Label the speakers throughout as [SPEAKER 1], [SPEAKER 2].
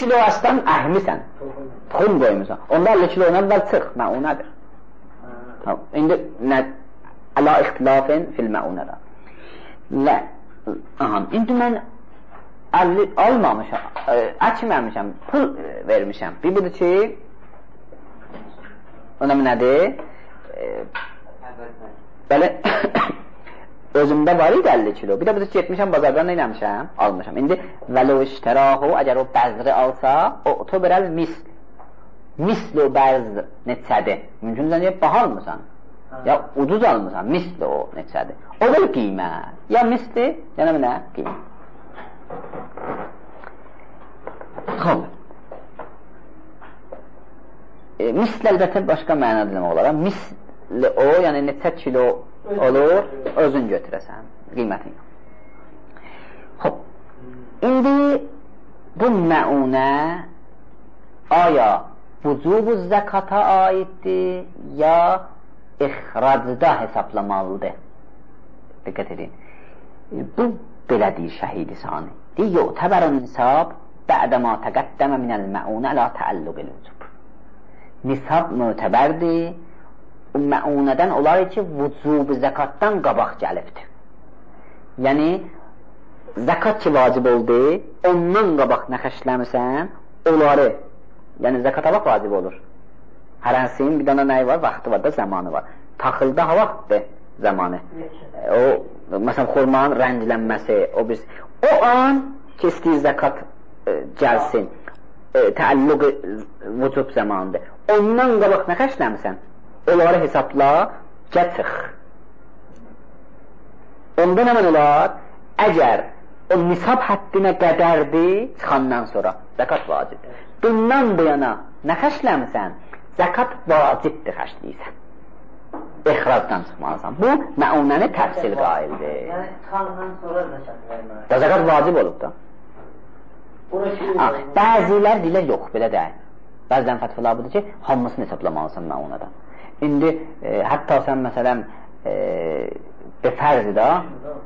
[SPEAKER 1] kilo aslan əhmisən, tuxum qoymusan. Onda 50 kilo əvvəl çıx, məunadır. İndi əla ixtilafin fil məunədə. İndi mən almamışam, açmamışam, pul vermişəm. Bir budur ki, ona nədir? Belə özümdə var idi 50 kilo. Bir də budur ki, getmişəm bazardan nə eləmişəm? Almışam. İndi vələ iştirahu, əgər o bəzri alsa, o otoberəl misli o bəzr neçədir? Mümkün deyil, baha almısan? Ya ucuz almısan, misli o neçədir? O da qiymət. Ya misli, ya nə qiymət. Xob. Misli əlbəttə başqa mənada demək olar. Misli o, yəni neçə kilo olur, özün götürəsən, qiymətin. Xob. İndi bu məunə aya vücubu zəkata aiddir, ya ixracda hesablamalıdır. Diqqət edin. Bu belə deyir Şəhidi Sani. Deyir, yu'təbərun nisab bə'dəmə təqəddəmə minəl məunə lə təəlluqil vücub. Nisab mötəbərdir. O məunədən olar ki, vücubu zəkatdan qabaq gəlibdir. Yəni, zəkat ki vacib oldu, ondan qabaq nəxəşləmirsən, onları, yəni zəkata vaxt vacib olur. Hərəsinin bir dana nəyi var, vaxtı var da, zamanı var. Taxılda ha vaxtdır zamanı. O, məsələn, xurmanın rənglənməsi, o an ki, istəyir zəkat gəlsin, təəlluq vücub zamanıdır. Ondan qabaq nəxəşləmirsən, onları hesabla, gəçix. Onda nə mən olar? Əgər o nisab həddinə qədərdir, çıxandan sonra zəkat vacibdir. Bundan bu yana nə xəşləmirsən? Zəkat vacibdir xəşləyirsən. İxracdan çıxmalısan. Bu, məunəni təfsil qaildir.
[SPEAKER 2] Yəni, çıxandan sonra zəkat verməli.
[SPEAKER 1] Zəkat vacib olub da. Bəzilər deyilər, yox, belə deyil. Bəzən fətvələr budur ki, hamısını hesablamalısan məunadan. İndi, hətta sən məsələn, fərzi da,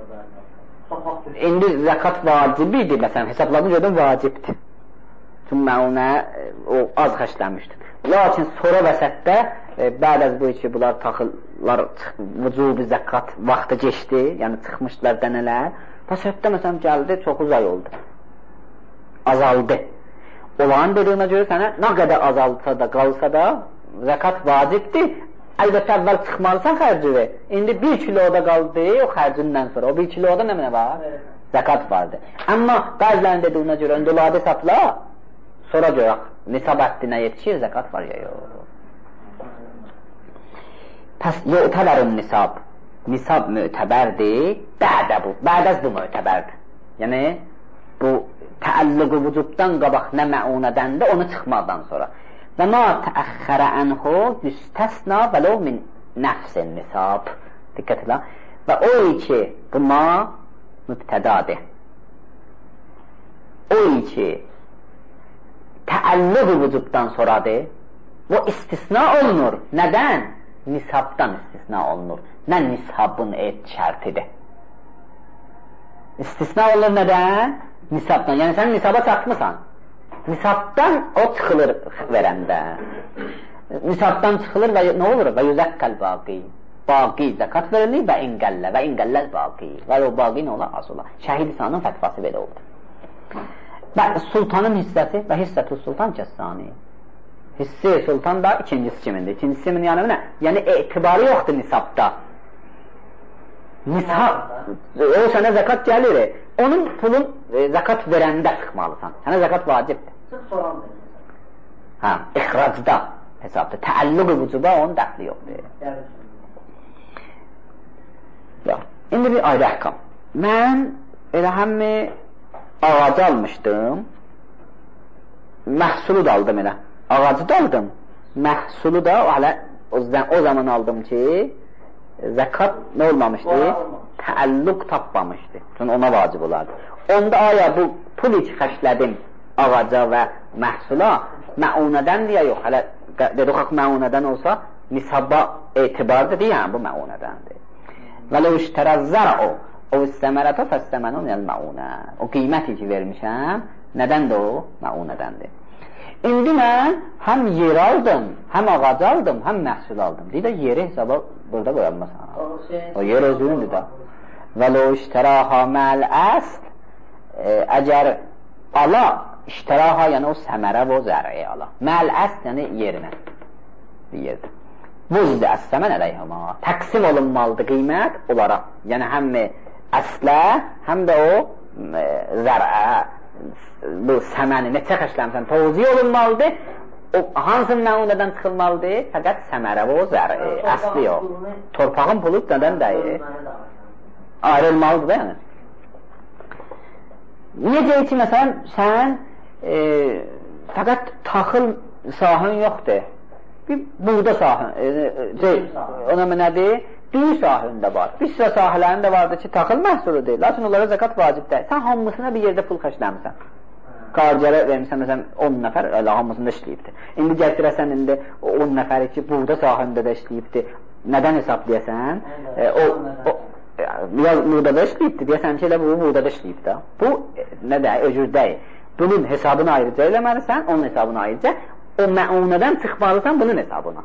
[SPEAKER 1] indi zəkat vacibidir, məsələn, hesabladın gördün, vacibdir. Çünki məunə az xəşləmişdir. Lakin sonra vəsətdə, bəd bu ki, bunlar taxıllar, vücubi zəkat vaxtı geçdi, yəni çıxmışdılar dənələr, vəsətdə məsələn gəldi, çox uzay oldu. Azaldı. Olan dediyinə görə sənə nə qədər azalsa da, qalsa da, zəkat vacibdir. Əlbəttə, əvvəl çıxmalısan xərcini. İndi 1 kiloda qaldı, o xərcindən sonra. O 1 kiloda nə var? Zəkat vardır. Amma bəzilərin dediyinə görə, öndəladı hesabla, sonra görək, nisab həddinə yetişir, zəkat var ya, yox. Pəs, yu'təbərun nisab. Nisab mü'təbərdir, bə'dəz bu mü'təbərdir. Yəni, bu təəlluq-u vücubdan qabaq nə məunədəndir, onu çıxmadan sonra. Və ma təəxxərə ənhu yüstəsna vələv min nəfsin nisab. Diqqət elə. Və o ki, bu ma mübtədadır. O ki, təəlluq-u vücubdan sonradır, bu istisna olunur. Nədən? Nisabdan istisna olunur. Nə nisabın şərtidir. İstisna olunur nədən? Nisabdan. Yəni sən nisaba çatmısan. Nisabdan o çıxılır verəndə. Nisabdan çıxılır və nə olur? Və yüzəkkəl baqi. Baqi zəkat verilir və ingəllə. Və ingəlləl baqi. Və o baqi nə olar? Az olar. Şəhid İsa'nın fətvası belə olur. Və sultanın hissəsi və hissətü sultan kəssani. Hissi sultan da ikincisi kimindir? İkincisi kimin yanı nə? Yəni etibarı yoxdur nisabda. Nisab, o sənə zəkat gəlir. Onun pulun zəkat verəndə çıxmalısan. Sənə zəkat vacibdir.
[SPEAKER 2] Çıx sorandır.
[SPEAKER 1] Hə, ixracda hesabdır. Təəlluq-u vücuba onun dəxli yoxdur. İndi bir ayrı əhkam. Mən elə həmmi ağacı almışdım. Məhsulu da aldım elə. Ağacı da aldım. Məhsulu da o zaman aldım ki, zəkat nə olmamışdı? Təəlluq tapmamışdı. Çünki ona vacib olardı. Onda aya bu pul iç xəşlədim ağaca və məhsula məunədən deyə yox. Hələ dedik məunədən olsa nisaba etibardır deyən bu məunədəndir. Və ləv iştərəz zər'u o səmərətə fəstəmənun əl-məunə. O qiyməti ki vermişəm, nədəndir o? Məunədəndir. İndi mən həm yer aldım, həm ağac aldım, həm məhsul aldım. Deyir də yeri hesaba burada qoyanmasan. O yer özünündür da. Və lo iştəraha məl-əsl, əgər ala, iştəraha yəni o səmərə və o zərəyə ala. Məl-əsl yəni yerinə. Bir yerdə. Vuzdə əs-səmən əleyhəma. Təqsim olunmalıdır qiymət olaraq. Yəni həm əslə, həm də o zərə, bu səməni neçə xəşləmsən təvzi olunmalıdır. O hansı məunədən çıxılmalıdır? Fəqət səmərə və o zərə, əsli o. Torpağın pulu nədən deyir? Ayrılmalıdır da yəni. Necə ki, məsələn, sən fəqət taxıl sahən yoxdur. Bir buğda sahən, ona nədir? Düyü sahəndə var. Bir sıra sahələrində vardır ki, taxıl məhsuludur. Lakin onlara zəkat vacib deyil. Sən hamısına bir yerdə pul xərcləmirsən. Qarcələ vermişsən, məsələn, 10 nəfər elə hamısında işləyibdir. İndi gətirəsən, indi 10 nəfəri ki, buğda sahəndə də işləyibdir. Nədən hesablayasən? Biraz buğdada işləyibdir. Deyəsən ki, elə bu buğdada işləyibdir. Bu, nə deyək, öcür deyil. Bunun hesabını ayrıca eləməlisən, onun hesabını ayrıca. O məunədən çıxmalısan bunun hesabına.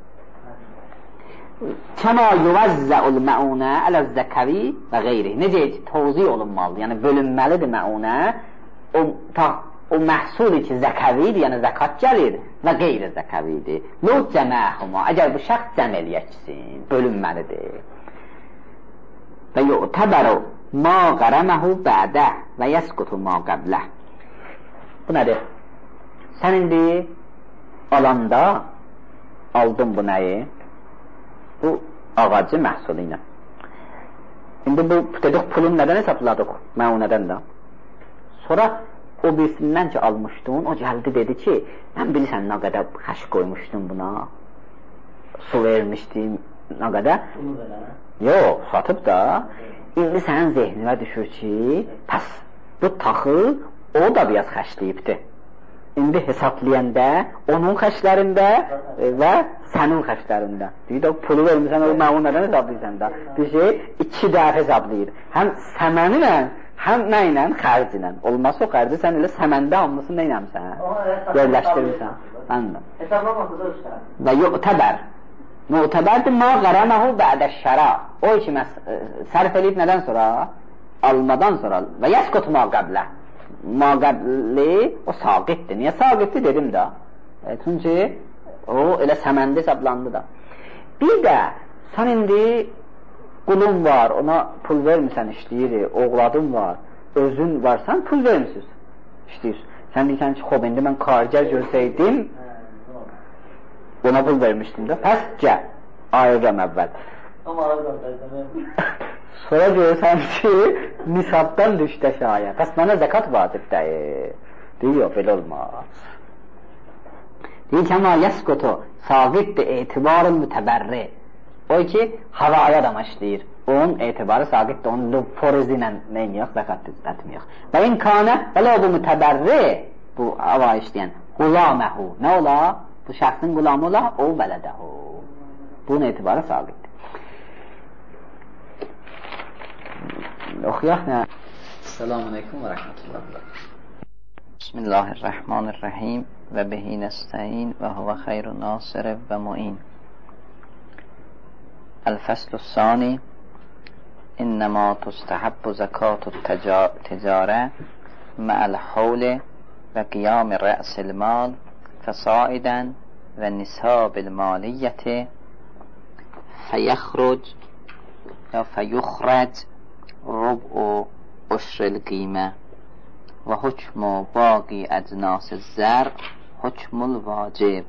[SPEAKER 1] Kəma yuvazzəul məunə ələz-zəkəvi və qeyri. Necə ki, təvzi olunmalıdır, yəni bölünməlidir məunə. O məhsuli ki, zəkəvidir, yəni zəkat gəlir və qeyri zəkəvidir. Lo cəməhuma, əgər bu şəxs cəm eləyəksin, bölünməlidir. Və yu'təbəru ma qərəməhu bədə və yəsqutu ma qəbləh. Bu nədir? Sən indi alanda aldın bu nəyi? Bu ağacı məhsulu ilə. İndi bu dedik pulun nədən hesabladıq? Məunədən də. Sonra o birisindən ki almışdın, o gəldi dedi ki, mən bilirsən nə qədər xəş qoymuşdum buna, su vermişdim, nə qədər? Yox, satıb da. İndi sənin zehnine düşür ki, pəs, bu taxıl o da biraz xəşləyibdir. İndi hesablayəndə onun xəşlərində və sənin xəşlərində. Deyir də pulu vermirsən, o məunədən hesablayırsan da. Bir şey 2 dəfə hesablayır. Həm səməni ilə, həm nə ilə? Xərc ilə. Olmazsa o xərci sən elə səməndə hamısını nə eləmişsən? Yerləşdirmirsən.
[SPEAKER 2] Hesablaması da işlər.
[SPEAKER 1] Və yu'təbər. Mu'təbərdir ma qərəməhu bə'də şəra. O ki sərf edib nədən sonra? Almadan sonra. Və yəsqutu ma qəblə. Ma qəbli o saqitdir. Niyə saqitdir dedim də? Çünki o elə səməndə hesablandı da. Bir də sən indi qulun var, ona pul vermirsən, işləyir, oğladın var, özün varsan, pul vermirsiniz, işləyir. Sən deyirsən ki, xob, indi mən kargər görsəydim, ona pul vermişdim də, pəs gəl, ayıram əvvəl. Sonra görürsən ki, nisabdan düşdə şaya, pəs mənə zəkat vacib deyir. Deyir, yox, belə olmaz. Deyir ki, amma yəsqutu, saqiddir, etibarın mütəbərri. O ki, havaya da işləyir. Onun etibarı saqiddir, onun forizi ilə neyniyək, zəkat etməyək. Və imkanə, belə o bu mütəbərri, bu hava işləyən, qulaməhu, nə ola? Bu şəxsin qulamı ola, o vələdəhu. Bunun etibarı saqiddir. Oxuyaq nə? Selamun aleyküm və rəhmətullah. Bismillahirrahmanirrahim və bihi nəstəyin və huvə xeyrun nasirə və mu'in. الفصل الثاني إنما تستحب زكاة التجارة مع الحول وقيام رأس المال فصاعدا والنصاب المالية فيخرج ربع عشر القيمة وحكم باقي أجناس الزرع حكم الواجب.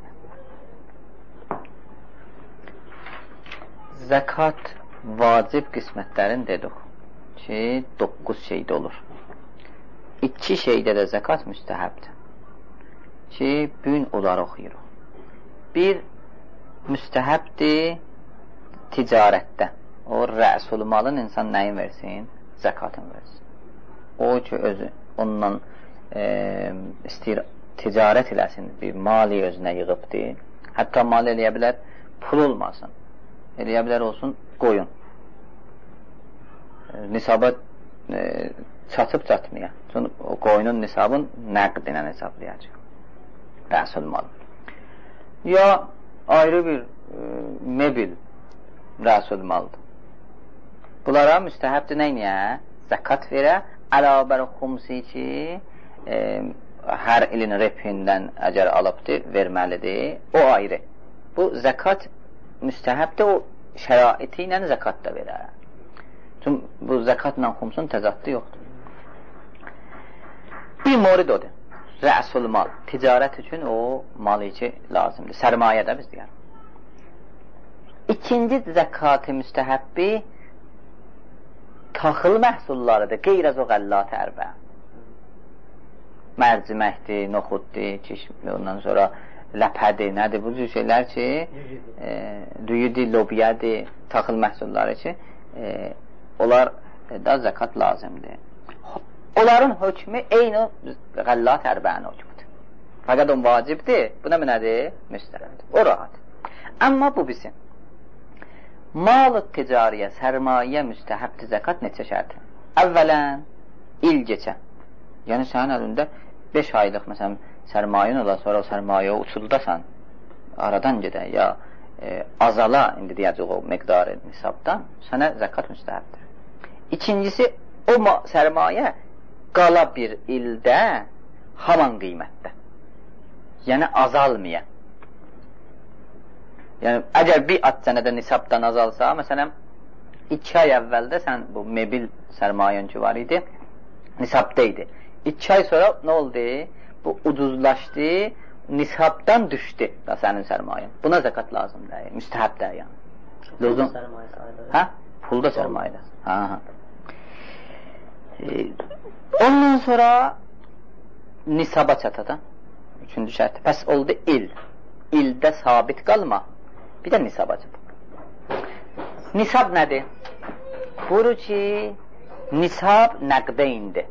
[SPEAKER 1] Zəkat vacib qismətlərin dedik ki, 9 şeydə olur. 2 şeydə də zəkat müstəhəbdir ki, bugün onları oxuyuruq. Bir müstəhəbdir ticarətdə. O rəsul malın insan nəyin versin? Zəkatını versin. O ki, özü ondan istəyir ticarət eləsin, bir mali özünə yığıbdır. Hətta mal eləyə bilər, pul olmasın. Eləyə bilər olsun, qoyun. nisaba çatıb çatmaya. Çünki o qoyunun nisabın nəqdinə hesablayacaq. Rəsul mal. Ya ayrı bir mebil rəsul maldır. Bunlara müstəhəbdir neyniyə? Zəkat verə, əlavə xumsi ki, hər ilin repindən əgər alıbdır, verməlidir. O ayrı. Bu zəkat müstəhəbdir, o şəraiti ilə zəkat da verər. Çünki bu zəkatla xumsun təzaddı yoxdur. Bir morid odur. Rəsul mal. Ticarət üçün o mal içi lazımdır. Sərmayədə biz deyərik. İkinci zəkatı müstəhəbbi taxıl məhsullarıdır. Qeyr-əz o qəllat ərbə. Mərciməkdir, noxuddur, ondan sonra ləpədir, nədir? Bu cür şeylər ki, düyüdür, lobiyadır, taxıl məhsulları ki, onlar da zəkat lazımdır. Onların hökmü eyni qəllat ərbənin hökmüdür. Fəqət o vacibdir, bu nədir? Müstəhəbdir. O rahat. Amma bu bizim. Mal-ı ticariyə, sərmayə müstəhəbdir zəkat neçə şərtdir? Əvvələn, il geçən. Yəni, sənin əlində 5 aylıq, məsələn, sərmayin ola, sonra o sərmayə uçuldasan, aradan gedən, ya azala, indi deyəcək o miqdarı nisabdan, sənə zəkat müstəhəbdir. İkincisi, o sərmayə qala bir ildə haman qiymətdə. Yəni, azalmaya. Yəni, əgər bir at sənədə nisabdan azalsa, məsələn, 2 ay əvvəldə sən bu mebil sərmayən ki var idi, nisabda idi. 2 ay sonra nə oldu? Bu ucuzlaşdı, nisabdan düşdü da sənin sərmayən. Buna zəkat lazımdır, müstəhəbdir yəni.
[SPEAKER 2] Pulda sərmayə sayılır.
[SPEAKER 1] Hə? Pulda sərmayədir. Ondan sonra nisaba çatadan, üçüncü şərti, pəs oldu il. İldə sabit qalma, bir də nisaba çatır. Nisab nədir? Buyurur ki, nisab nəqdə indi.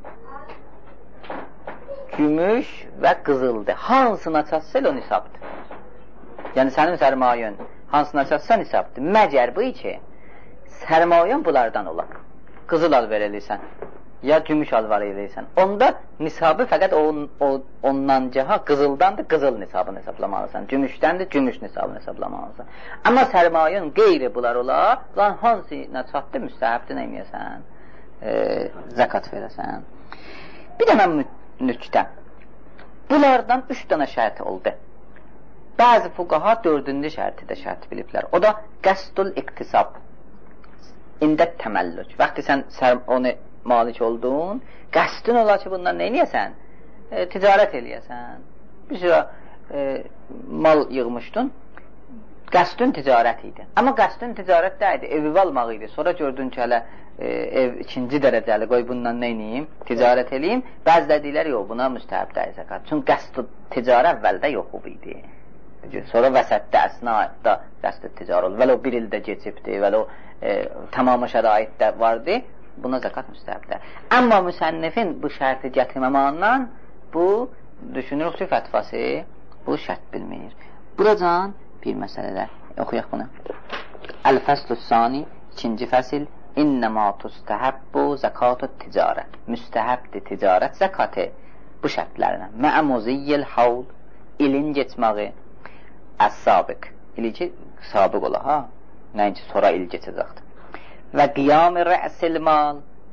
[SPEAKER 1] Gümüş və qızıldır. Hansına çatsa o nisabdır. Yəni sənin sərmayən hansına çatsa nisabdır. Məgər bu ki, sərmayən bunlardan olar. Qızıl al verəliysən, ya gümüş al verəliysən. Onda nisabı fəqət ondan cəha qızıldandır, qızıl nisabını hesablamalısan. Gümüşdəndir, gümüş nisabını hesablamalısan. Amma sərmayən qeyri bunlar olar, lan hansına çatdı müstəhəbdir neyməyəsən? Zəkat verəsən. Bir də mən nüktə. Bunlardan 3 dənə şərti oldu. Bəzi fuqaha 4-cü şərti də şərt biliblər. O da qəsdül iqtisab. İndət təməllük. Vaxtı sən onu malik oldun, qəsdin olar ki, bundan neynəyəsən? Ticarət eləyəsən. Bir sürə mal yığmışdın, qəsdin ticarət idi. Amma qəsdin ticarət də idi, evi almaq idi. Sonra gördün ki, hələ ev 2-ci dərəcəli, qoy bundan neyniyim? Ticarət eləyim. Bəzlədiklər yox, buna müstəhəbdir zəkat. Çünki qəsd ticarət əvvəldə yox idi. Sonra vəsətdə, əsnada qəsd ticarət oldu. Vəl o bir ildə geçibdi, vəl o tamamı şəraitdə vardı. Buna zəkat müstəhəbdir. Amma müsənnifin bu şərti gətirməmağından bu düşünürük ki, fətvası bu şərt bilməyir. Buracan bir məsələdə oxuyaq bunu. Əl-fəslü-sani, 2-ci fəsil. İnnəmə tustəhəbbu zəkatü ticarət. Müstəhəbdir ticarət zəkatı bu şərtlərinə. Mə'muziyyil havl, ilin geçməyi, əs-sabiq. İli ki, sabiq ola, ha? Nəinki sonra il geçəcəkdir. Və qiyam-ı rə'sil mal,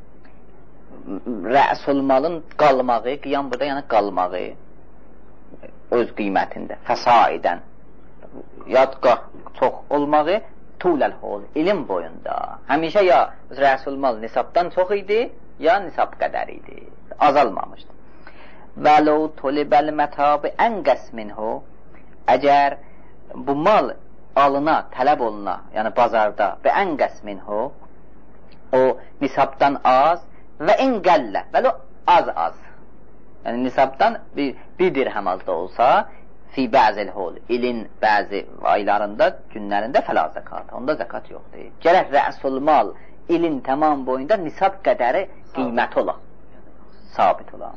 [SPEAKER 1] rə'sul malın qalmağı, qiyam burada yəni qalmağı öz qiymətində, fəsaidən yadqa çox olmağı tuləl hol, ilim boyunda həmişə ya rə'sul mal nisabdan çox idi, ya nisab qədər idi, azalmamışdı. Və ləv tulibəl mətabi ən qəsminhu, əgər bu mal alına, tələb oluna, yəni bazarda və ən qəsminhu, o nisabdan az və engəllə, vələ az. Yəni nisabdan bir dirhəm az da olsa, fi bəzil hol, ilin bəzi aylarında, günlərində fəla zəkat, onda zəkat yoxdur. Gərək rəsul mal, ilin tamam boyunda nisab qədəri qiymət ola, sabit ola.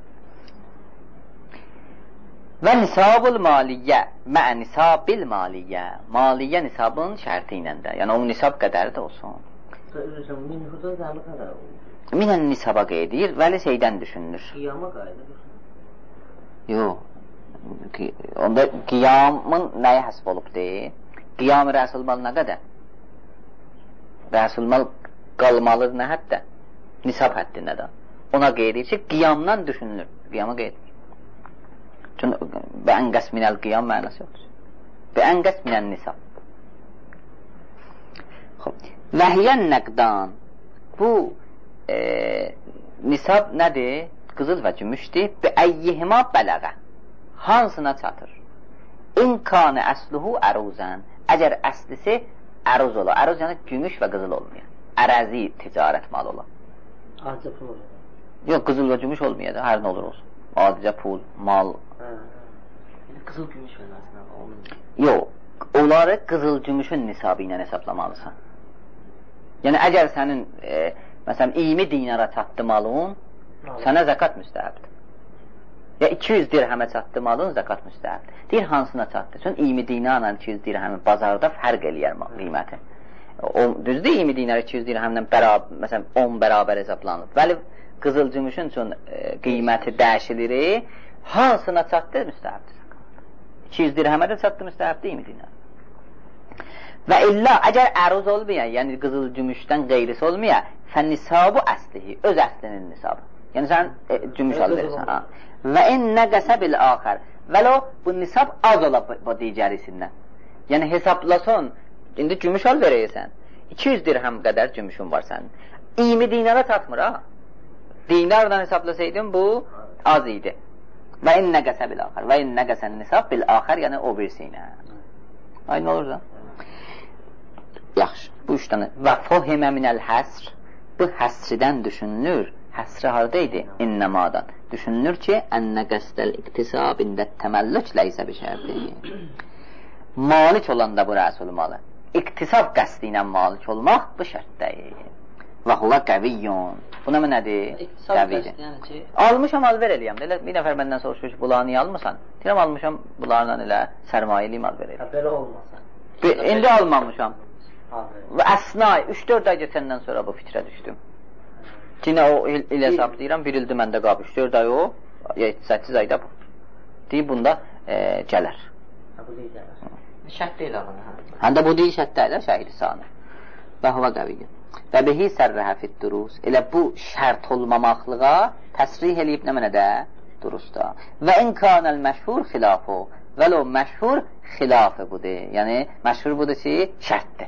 [SPEAKER 1] Və nisabul maliyyə, mə nisabil maliyyə, maliyyə nisabın şərti ilə də, yəni o nisab qədəri də olsun. Minən nisaba qeydir, vəli şeydən düşünülür.
[SPEAKER 2] Qiyama qayıdır.
[SPEAKER 1] Yox. Onda qiyamın nəyə həsb olubdur? Qiyam-ı rəsulmal nə qədər? Rəsulmal qalmalı nə həddə? Nisab həddində də. Ona qeydir ki, qiyamdan düşünülür. Qiyama qeydir. Çünki bəənqəs minəl qiyam mənası yoxdur. Bəənqəs minən nisab. Vəhiyyən nəqdan. Bu nisab nədir? Qızıl və gümüşdür. Bəəyyihima bələğə. Hansına çatır? İnkanı əsluhu əruzən. Əgər əslisi əruz ola. Əruz yəni gümüş və qızıl olmuyor. Ərəzi ticarət mal ola.
[SPEAKER 2] Adicə pul olur.
[SPEAKER 1] Yox, qızıl və gümüş olmuyor da, hər nə olur olsun. Adicə pul, mal.
[SPEAKER 2] Qızıl gümüş və nəsinə olmuyor.
[SPEAKER 1] Yox, onları qızıl gümüşün nisabı ilə hesablamalısan. Yəni, əgər sənin, məsələn, 20 dinara çatdı malın, sənə zəkat müstəhəbdir. Ya 200 dirhəmə çatdı malın, zəkat müstəhəbdir. Deyir, hansına çatdı? Çünki 20 dinarla 200 dirhəmin bazarda fərq eləyər qiyməti. Düzdür, 20 dinar 200 dirhəmlə məsələn, 10 bərabər hesablanır. Bəli, qızıl gümüşün üçün qiyməti dəyişilir, hansına çatdı? Müstəhəbdir. 200 dirhəmə də çatdı, müstəhəbdir 20 dinar. Və illa, əgər əruz olmaya, yəni qızıl gümüşdən qeyrisi olmaya, fənnisabu əslihi, öz əslinin nisabı. Yəni sən gümüş al verirsən. Və in nəqəsə bil axər. Vəlo, bu nisab az ola bu digərisindən. Yəni hesablason, indi gümüş al verəyəsən. 200 dirhəm qədər gümüşün var sənin. 20 dinara çatmır ha. Dinardan hesablasaydın bu az idi. Və in nəqəsə bil axər. Və in nəqəsən nisab bil axər, yəni o birsinə. Aynı olur da. Yaxşı, bu üç dənə. Və fuhimə minəl həsr. Bu həsridən düşünülür. Həsri haradaydı? İnnəmadan. Düşünülür ki, ənnə qəsdəl iktisabində təməllüc ləysə bir şərti. Malik olan da bu rəsul malı. İktisab qəsdi ilə malik olmaq bu şərtdəyir. Və huvə qəviyyun. Buna mı nədir? Qəviydir. Almışam, al ver eləyəm. Bir nəfər məndən soruşur ki, bunları niyə almısan? Deyirəm, almışam, bunlarla elə sərmayəliyim, al ver eləyəm.
[SPEAKER 2] Belə olmasın.
[SPEAKER 1] İndi almamışam. Və əsna, 3-4 ay geçəndən sonra bu fitrə düşdüm. Yine o il hesablayıram, bir ildir məndə qab, 3-4 ay o, 7-8 ayda bu. Deyib, bunda gələr.
[SPEAKER 2] Bu deyil gələr. Şərt deyil ağını.
[SPEAKER 1] Həndə bu deyil şərt deyil, şəhid sanı. Və hava qəviyyən. Və bihi sərrəhə fit durus. Elə bu şərt olmamaqlığa təsrih eləyib nə mənədə? Durusda. Və inkanəl məşhur xilafı. Vəl o məşhur xilafı budur. Yəni, məşhur budur ki, şərtdir.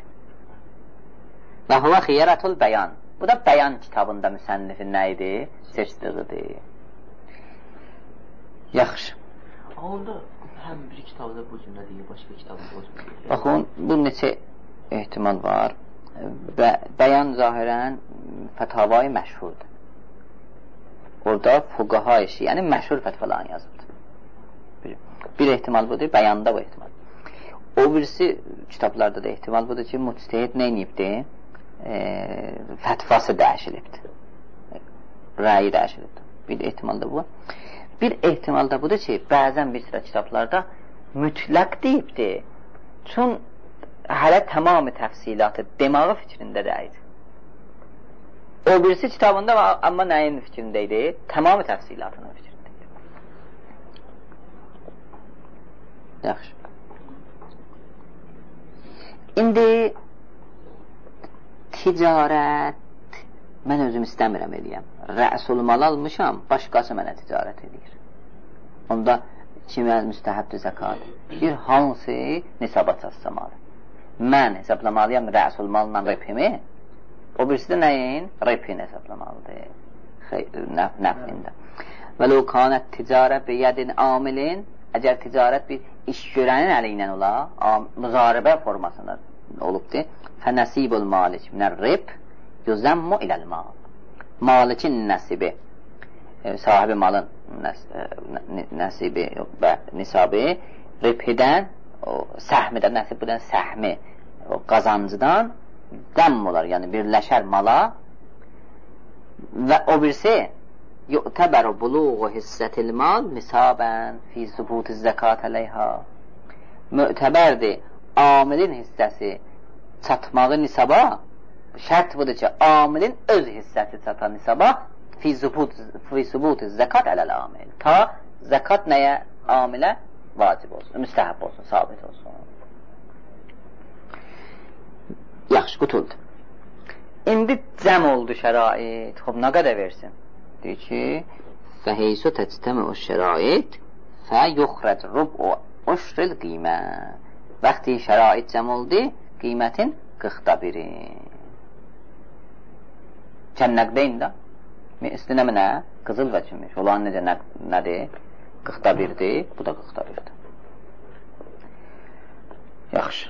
[SPEAKER 1] Və hava xiyarətul bəyan. Bu da bəyan kitabında müsənnifin nə idi? Seçdiğidir. Yaxşı.
[SPEAKER 2] Onda həm bir kitabda bu cümlə deyil, başqa kitabda bu cümlə deyil.
[SPEAKER 1] Baxın, bu neçə ehtimal var. Və bəyan zahirən fətavayı məşhurdur. Orada fuqaha işi, yəni məşhur fətvaların yazılır. Bir ehtimal budur, bəyanda bu ehtimal. O birisi kitablarda da ehtimal budur ki, müctəhid nə inibdir? Fətvası dəyişilibdir. Rəyi dəyişilibdir. Bir ehtimal da bu. Bir ehtimal da budur ki, bəzən bir sıra kitablarda mütləq deyibdir. Çün hələ tamamı təfsilatı demağı fikrində deyildir. O birisi kitabında amma nəyin fikrində idi? Tamamı təfsilatının fikrində idi. Yaxşı. İndi ticarət mən özüm istəmirəm eləyəm. Rəsul mal almışam, başqası mənə ticarət edir. Onda kimə müstəhəbdir zəkat? Bir hansı nisaba çatsamalı? Mən hesablamalıyam rəsul malla rəbhimi. O birisi də nəyin? Rəbhin hesablamalıdır. Nəflində. Və ləu kanət ticarət bir yədin amilin, əgər ticarət bir iş görənin əli ilə ola, müzaribə formasında olubdur. Fənəsibul malik minər rəb yüzəmmu iləl mal. Malikin nəsibi, sahibi malın nəsibi və nisabı rəbhidən, səhmidən, nəsibdən səhmi, o qazancıdan dəmm olar, yəni birləşər mala və o birisi yu'təbəru buluğu hissətil mal nisabən fi subuti zəkat əleyha. Mü'təbərdir amilin hissəsi çatmağı nisaba şərt budur ki, amilin öz hissəsi çatan nisaba fi subut zəkat ələl amil. Ta zəkat nəyə? Amilə vacib olsun, müstəhəb olsun, sabit olsun. Yaxşı, qutuldu. İndi cəm oldu şərait. Xob, nə qədər versin? Deyir ki, fəheysu təctəmi o şərait fə yuxrəc rub'u uşril qiymə. Vaxtı şərait cəm oldu, qiymətin 1/4. Kənnəqdeyn də. İstinəmi nə? Qızıl və kimmiş. Olan necə nədir? 1/4'dir. Bu da 1/4'dir. Yaxşı.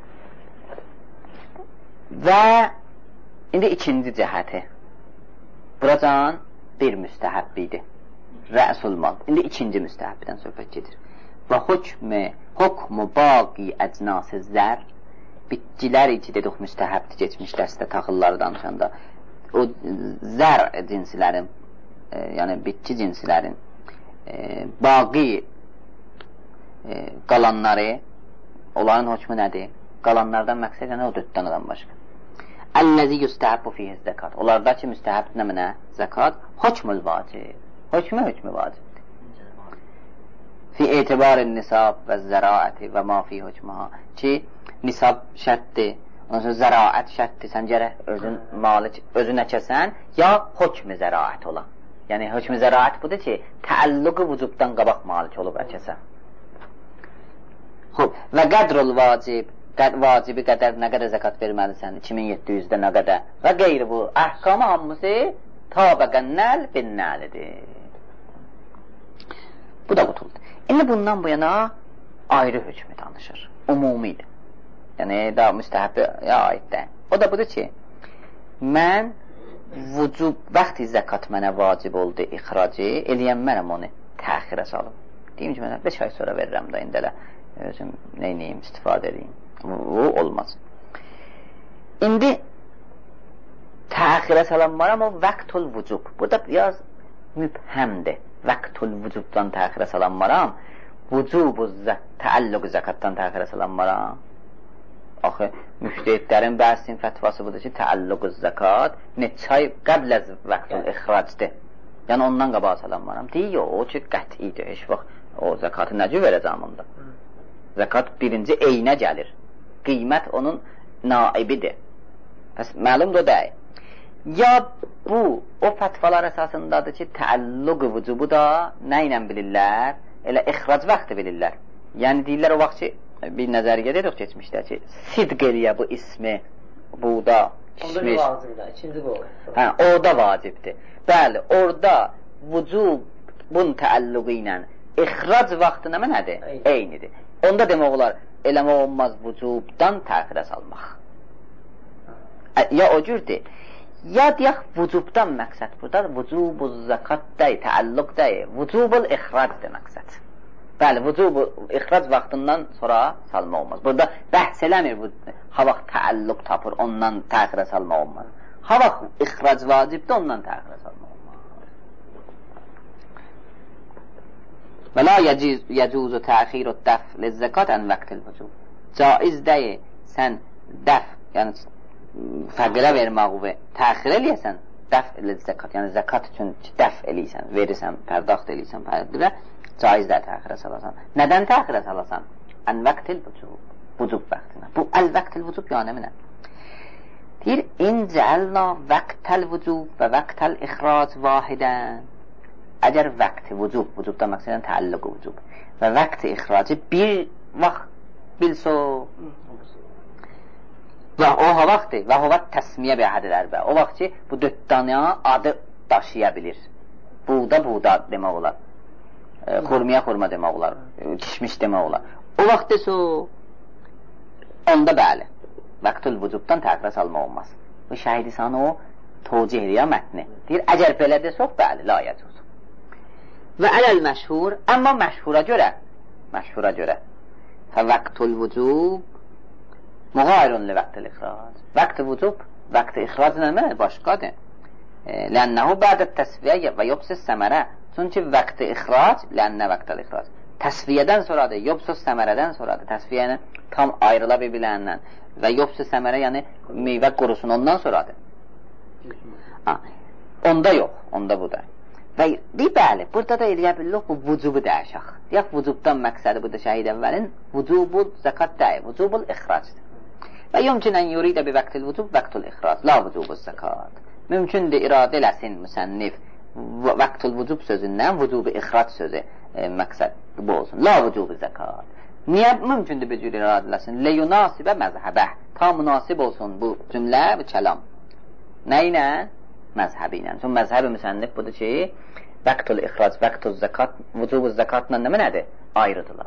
[SPEAKER 1] Və indi ikinci cəhəti. Buracan bir müstəhəbb idi. Rəsul mal. İndi ikinci müstəhəbdən söhbət gedir. Və hukmu baqi əcnası zər. Bitkilər ki, dedik müstəhəbdir geçmiş dəstə taxılları danışanda. O zər cinslərin, yəni bitki cinslərin baqi qalanları, onların hökmü nədir? Qalanlardan məqsəd nə? O 4 dənədən başqa. Əlləzi yüstəhəbbu fiyhiz zəkat. Onlardakı müstəhəb nə? Zəkat. Hökmül vacib. Hökmü vacibdir. Fi etibarin nisab və zəraəti və ma fi hökmüha. Ki, nisab şərtdir, ondan sonra zəraət şərtdir. Sən gərək özün əkəsən, ya hökmü zəraət ola. Yəni, hökmü zəraət budur ki, təəlluqu vücubdan qabaq malik olub əkəsən. Və qədrul vacib. Vacibi qədər nə qədər zəkat verməlisən, 2700-də nə qədər və qeyri bu əhkamı hamısı tabəqənnəl binnəlidir. Bu da qutuldu. İndi bundan bu yana ayrı hökmü danışır, umumidir. Yəni, daha müstəhəbbiyə aiddir. O da budur ki, mən vaxtı zəkat mənə vacib oldu, ixracı, eləyənmərəm onu təxirə salım. Deyim ki, mən 5 ay sonra verirəm da indi elə, özüm neyniyim, istifadə edeyim. Bu olmaz. İndi təxirə salanmaram o vəqtul vücub. Bu da biraz mübhəmdir. Vəqtul vücubdan təxirə salanmaram. Vücubu təəlluq zəkatdan təxirə salanmaram. Axı, müftəhidlərin bəzisinin fətvası budur ki, təəlluq zəkat neçə ay qəblə vəqtul ixracdır. Yəni ondan qabağa salanmaram. Deyir, o ki, qətidir. Heç vaxt o zəkatı necə verəcəm onda? Zəkat birinci eynə gəlir. Qiymət onun naibidir. Pəs, məlumdur o deyil. Ya bu, o fətvalar əsasındadır ki, təəlluq-ı vücubu da nə ilə bilirlər? Elə ixrac vaxtı bilirlər. Yəni deyirlər o vaxt ki, bir nəzərgə dedik keçmişdə ki, sidq eləyə bu ismi, buğda, kişmiş. Onda bir vacibdir, ikinci bu olur. Hə, o da vacibdir. Bəli, orada vücubun təəlluqu ilə ixrac vaxtı nədir? Eynidir. Onda demək olar, eləmək olmaz vücubdan təxirə salmaq. Ya o cürdür, ya deyək vücubdan məqsəd burada, vücubu zəkat deyil, təəlluq deyil, vücubul ixracdır məqsəd. Bəli, vücubu ixrac vaxtından sonra salma olmaz. Burada bəhs eləmir, ha vaxt təəlluq tapır, ondan təxirə salma olmaz. Ha vaxt ixrac vacibdir, ondan təxirə salma olmaz. Və la yəcuzu təxiru dəf lizzəkat ən vəqtil vücub. Caiz deyil, sən dəf, yəni fəqirə vermək və təxir eləyəsən, dəf lizzəkat, yəni zəkat üçün dəf eləyəsən, verirsən, pərdaxt eləyəsən, fəqirə, caiz deyil təxirə salasan. Nədən təxirə salasan? Ən vəqtil vücub, vücub vəqtinə. Bu, əl vəqtil vücub yəni minə. Deyir, incəlna vəqtəl vücub və vəqtəl ixrac vahidən. Əgər vəqti vücubdan məqsədən təəlluq vücub və vəqti ixracı bir vaxt bilsə və o vaxtdır və o vaxt təsmiyə bəhədilər və o vaxt ki, bu 4 dana adı daşıya bilir. Buğda demək olar, xurmiya demək olar, kişmiş demək olar. O vaxt desə onda bəli, vəqtul vücubdan təxirə salma olmaz. Bu şəhid-i o tocih edir mətni. Deyir, əgər belə desək, bəli, la yəcuz. Və ələl məşhur, amma məşhura görə fəvəqtul vücub müğayrun li vəqtil ixrac. Vəqti vücub, vəqti ixrac nəmə başqadır. Lənnəhu bədət təsviyyə və yoxsiz səmərə. Çünki vəqti ixrac, lənnə vəqtil ixrac. təsviyyədən sonradır, yoxsa səmərədən sonradır. Təsviyyəni tam ayrıla bilənlə və yoxsa səmərə, yəni meyvə qurusun ondan sonradır. Onda yox, onda bu da. Və bəli, burada da eləyə bilirik bu vücubu dəyişək. Deyək, vücubdan məqsədi bu da şəhid əvvəlin vücubul zəkat deyil, vücubul ixracdır. Və yumkinən yuridə bi vəqtil vücub, vəqtul ixrac, la vücubul zəkat. Mümkündür iradə eləsin müsənnif vəqtul vücub sözündən vücubu ixrac sözü məqsəd bu olsun. La vücubu zəkat. Niyə mümkündür bir cür iradə eləsin? Le yunasibə məzhəbə. Tam münasib olsun bu cümlə və kəlam. Nə ilə? Məzhəbi ilə. Çünki məzhəbi müsənnif budur ki, vəqtul ixrac, vəqtul zəkat, vücubu zəkatla nədir? Ayrıdırlar.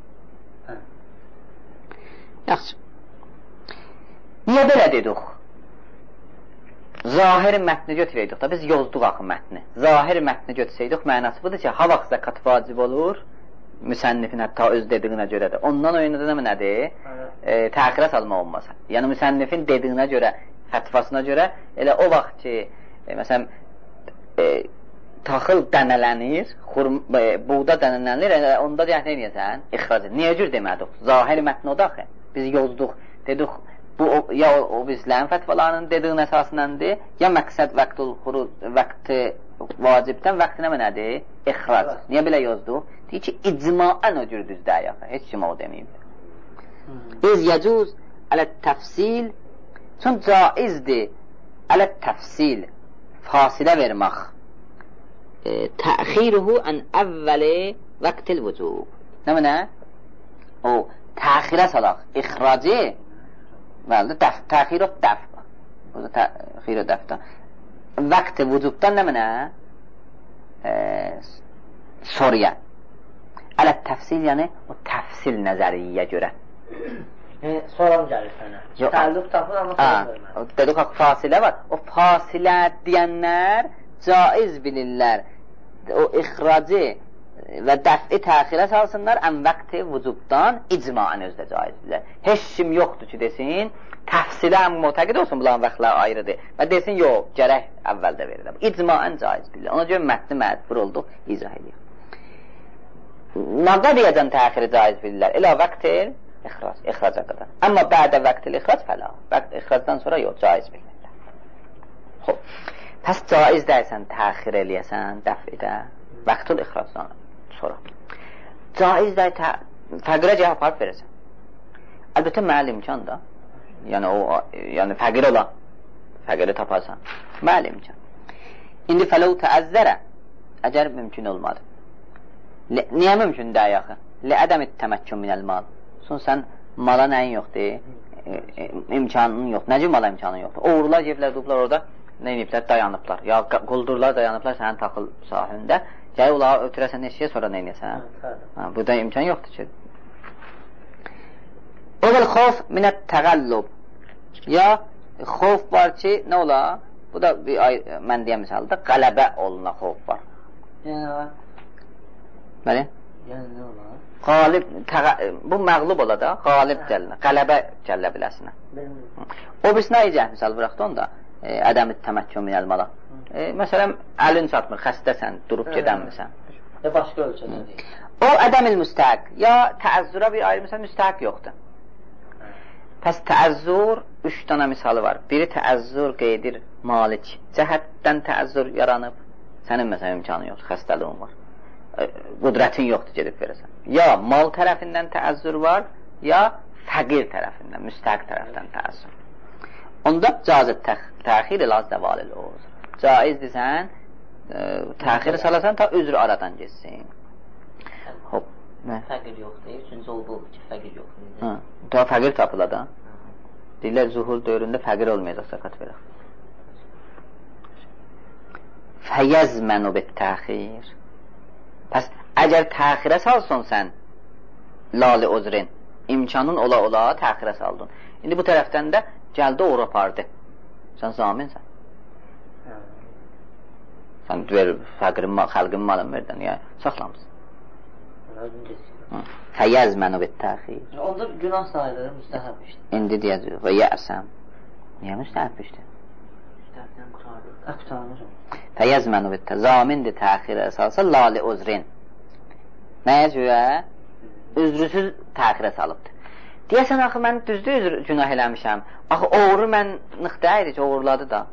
[SPEAKER 1] Yaxşı. Niyə belə dedik? Zahir mətni götürəydik da, biz yozduq axı mətni. Zahir mətni götürsəydik, mənası budur ki, ha vaxt zəkat vacib olur, müsənnifin hətta öz dediyinə görə də. Ondan oyunda nədir? Təxirə salma olmaz. Yəni, müsənnifin dediyinə görə, fətvasına görə, elə o vaxt ki, məsələn, taxıl dənələnir, buğda dənələnir, onda deyək, nə deyəsən? İxrac edir. Niyə cür demədik? Zahiri mətni o da axı. Biz yozduq, dedik, bu ya o bizlərin fətvalarının dediyin əsasındandır, ya məqsəd vəqti vacibdən, vəqti nədir? İxrac. Niyə belə yozduq? Deyir ki, icmaən o cür düzdür yaxı. Heç kim o deməyib. İz yəcuz ələt təfsil, çünki caizdir ələt təfsil, fasilə vermək. Təxiruhu ən əvvəli vəqtil vücub. Nə? O, təxirə salaq, ixracı, təxirə dəf. Burada təxirə dəfdə. Vəqti vücubdan nə? Soruya. Ələt təfsil, yəni o təfsil nəzəriyyə görə.
[SPEAKER 3] Soran gəlir sənə. Təllüq tapır, amma soran verməz.
[SPEAKER 1] Dedik, fasilə var. O fasilə deyənlər caiz bilirlər. O ixracı və dəf'i təxirə salsınlar, ən vəqti vücubdan icmaən özdə caiz bilirlər. Heç kim yoxdur ki, desin, təfsilə mütəqid olsun, bulan vəqtlər ayrıdır. Və desin, yox, gərək əvvəldə verilir. İcmaən caiz bilirlər. Ona görə mətni mədbur olduq, izah edir. Nəqə deyəcən təxiri caiz bilirlər? Elə vəqtil ixraca qədər. Amma bədə vəqtil ixrac fəla. İxracdan sonra yox, caiz bilirlər. Pəs caiz dəysən, təxir eləyəsən, dəf'idə, vəqtul ixracdan sonra. Caiz dəy, fəqirə cəhab harf verəsən. Əlbəttə, məl imkan da. Yəni fəqir olan, fəqiri taparsan. Məl imkan. İndi fələv təəzzərə, əgər mümkün olmadı. Niyə mümkün dəy yaxı? Ləədəmit təməkkün minəl mal. Sən mala nəyin yoxdur? İmkanın yoxdur. Necə mala imkanın yoxdur? Oğurlar yevlər, dublar orada nə iniblər? Dayanıblar. Ya quldurlar dayanıblar sənin taxıl sahilində. Gəl onları ötürəsən neçəyə, sonra nə inəsən? Burada imkan yoxdur ki. Oğul xof minət təqəllub. Ya xof var ki, nə ola? Bu da mən deyəm misalda, qələbə oluna xof var. Bəli?
[SPEAKER 3] Yəni nə ola?
[SPEAKER 1] Qalib, bu məğlub ola da, qalib gəlinə, qələbə gələ biləsinə. O birisi nə yiyəcək, misal, bıraqda onda, ədəmi təməkkün minəl mala. Məsələn, əlin çatmır, xəstəsən, durub gedənmirsən.
[SPEAKER 3] Ya başqa ölçədə deyil.
[SPEAKER 1] O ədəmil müstəhəq, ya təəzzüra bir ayrı, məsələn, müstəhəq yoxdur. Pəs təəzzür, 3 dana misalı var. Biri təəzzür qeydir malik, cəhətdən təəzzür yaranıb, sənin məsələn imkanın yoxdur, xəstəliğin var. Qudrətin yoxdur, gedib verəsən. Ya mal tərəfindən təəzzür var, ya fəqir tərəfindən, müstəhəq tərəfdən təəzzür. Onda cazib təxir ilaz dəvalil olur. Caizdir sən, təxir salasan ta üzr aradan geçsin. Hop.
[SPEAKER 2] Fəqir yoxdur, üçüncü oldu ki, fəqir yoxdur.
[SPEAKER 1] Daha fəqir tapıla da. Deyirlər, zuhur dövründə fəqir olmayacaq, zakat verək. Fəyəzmənu bit təxir. Pəs, əgər təxirə salsın sən, lali özrin, imkanın ola təxirə saldın. İndi bu tərəfdən də gəldi ora apardı. Sən zaminsən. Sən fəqirin, xəlqin malın verdən, yəni saxlamısın. Fəyəzmənu bit təxir.
[SPEAKER 3] Onda günah sayılır, müstəhəb işdir.
[SPEAKER 1] İndi deyəcək, və yərsəm. Niyə müstəhəb işdir?
[SPEAKER 3] Müstəhəbdən qurtarır.
[SPEAKER 1] Fəyəzmənu bit təxir. Zamindir təxirə salsa, lali özrin. Nəyə görə? Üzrüsüz təxirə salıbdır. Deyəsən, axı, mən düzdür günah eləmişəm. Axı, oğru mən nıxdəyir ki, oğurladı da.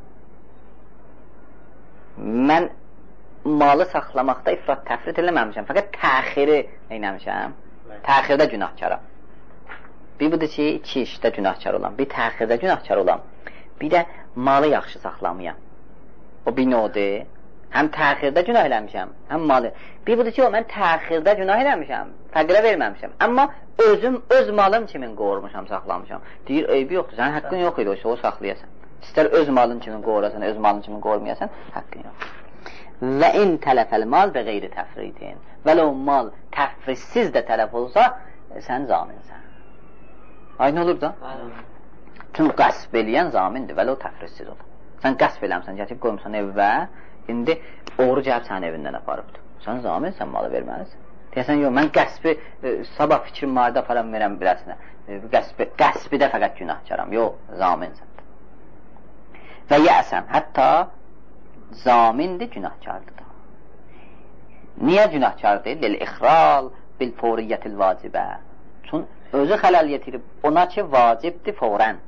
[SPEAKER 1] Mən malı saxlamaqda ifrat təfrit eləməmişəm. Fəqət təxiri eləmişəm. Təxirdə günahkaram. Bir budur ki, iki işdə günahkar olan. Bir təxirdə günahkar olan. Bir də malı yaxşı saxlamayam. O bir nodur. Həm təxirdə günah eləmişəm, həm malı. Bir budur ki, mən təxirdə günah eləmişəm, fəqirə verməmişəm. Amma öz malım kimin qorumuşam, saxlamışam. Deyir, eybi yoxdur, sənin haqqın yox idi, o saxlayasan. İstər öz malın kimin qorasan, öz malın kimin qormayasan, haqqın yoxdur. Və in tələfəl mal və qeyri təfridin. Vələ o mal təfrizsiz də tələf olsa, sən zaminsən. Aynı olur da? Çünki qəsb eləyən zamindir, vələ o təfrizsiz olur. Sən qəsb eləmsən, gətirib qoymuşsan evvə, indi oğru cəhəb sənin evindən aparıbdır. Sən zaminsən, malı verməlisən. Deyəsən, yox, mən qəsbi, sabah fikrim vardı, aparam verəm biləsinə. Qəsbi də fəqət günahkaram. Yox, zaminsən. Və yəsəm, hətta zamindir, günahkardır da. Niyə günahkardır? Lil-ixral, bil-furiyyətil vacibə. Çünki özü xələl yetirib, ona ki, vacibdir forən.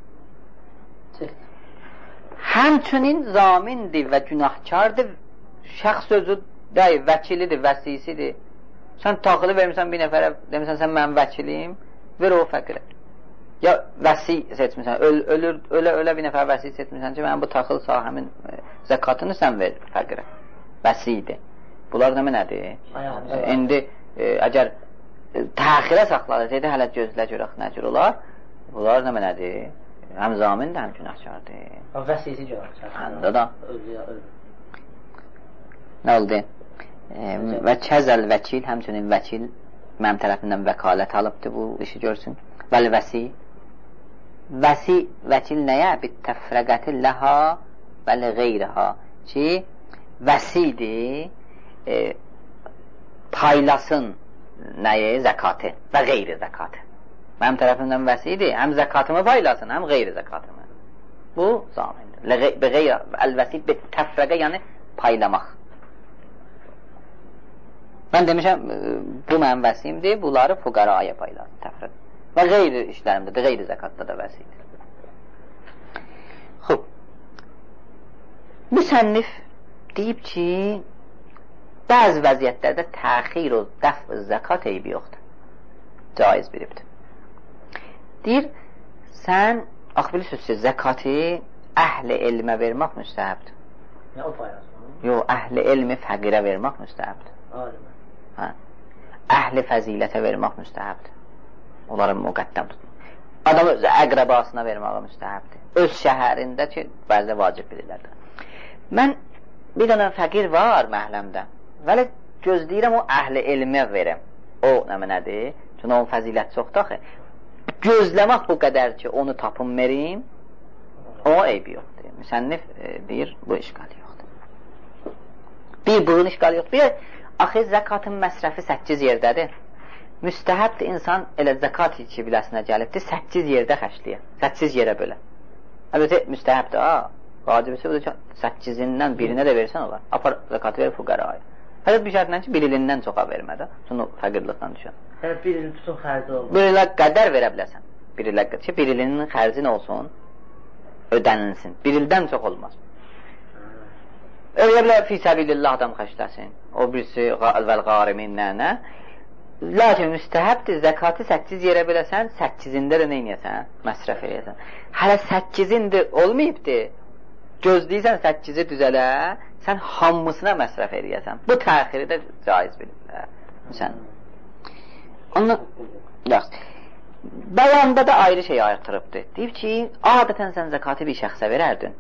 [SPEAKER 1] Həmçinin zamindir və günahkardır, şəxs özü deyil, vəkilidir, vəsisidir. Sən taxılı vermirsən bir nəfərə, demirsən, sən mənim vəkilim, ver o fəqirə. Ya vəsi seçmirsən, ölə bir nəfər vəsi seçmirsən ki, mənim bu taxıl sahəmin zəkatını sən ver fəqirə. Vəsidir. Bunlar nədir? İndi əgər təxirə saxladı, hələ gözlə görək nə cür olar, bunlar nədir? Həm zamindir, həm günahkardır.
[SPEAKER 3] Vəsisi günahkardır.
[SPEAKER 1] Həndə da. Nə oldu? Və kəzəl vəkil, həmçinin vəkil mənim tərəfindən vəkalət alıbdır bu işi görsün. Vəl vəsi. Vəsi, vəkil nəyə? Bir təfrəqəti ləha vəl qeyrəha. Ki, vəsidir, paylasın nəyə? Zəkatı və qeyri zəkatı. Mənim tərəfimdən vəsidir, həm zəkatımı paylasın, həm qeyri zəkatımı. Bu, zamindir. Əl-vəsid bir təfrəqə, yəni paylamaq. Mən demişəm, bu mənim vəsimdir, bunları fuqaraya paylasın, təfrəqə. Və qeyri işlərimdə də, qeyri zəkatda da vəsidir. Xub. Müsənnif deyib ki, bəzi vəziyyətlərdə təxir o dəf zəkat eybi yoxdur. Caiz bilibdir. Deyir, sən, bilirsiniz ki, zəkatı əhli elmə vermək müstəhəbdir.
[SPEAKER 3] Nə o paylasın?
[SPEAKER 1] Yox, əhli elmi fəqirə vermək müstəhəbdir.
[SPEAKER 3] Alimə.
[SPEAKER 1] Əhli fəzilətə vermək müstəhəbdir. Onları müqəddəm tutmaq. Adam öz əqrəbasına verməyə müstəhəbdir. Öz şəhərində ki, bəzə vacib bilirlər. Mən bir dənə fəqir var məhləmdə. Vələ gözləyirəm o əhli elmə verəm. O nədir? Çünki onun fəzilət çoxdur axı. Gözləmək bu qədər ki, onu tapım verim, o eybi yoxdur. Müsənnif deyir, bu işqali yoxdur. Bir, bunun işqali yoxdur. Bir, axı, zəkatın məsrəfi 8 yerdədir. Müstəhəbdir insan elə zəkat biləsinə gəlibdir, 8 yerdə xərcləyir. 8 yerə belə. Əlbəttə, müstəhəbdir, vacibisi budur ki, 8-indən birinə də versən olar. Apar zəkatı ver fuqaraya. Hələ bir şərtlə ki, bir ilindən çoxa vermədə. Sonra fəqirlikdən düşən.
[SPEAKER 3] Yəni, bir ilin tutun xərci olmaz.
[SPEAKER 1] Bir ilə qədər verə biləsən. Bir ilə qədər. Bir ilinin xərcin olsun, ödənilsin. Bir ildən çox olmaz. Öyle bile fi səbilillah adam xərcləsin. O birisi vəl-qarimin nə. Lakin müstəhəbdir, zəkatı 8 yerə biləsən, 8-ində də neynəyəsən? Məsrəf eləyəsən. Hələ 8-ində olmayıbdır. Gözləyirsən 8-i düzələ, sən hamısına məsrəf eləyəsən. Bu təxiri də caiz bilirlər. Sən. Onu, bəyanda da ayrı şey ayırtırıbdır. Deyib ki, adətən sən zəkatı bir şəxsə verərdin.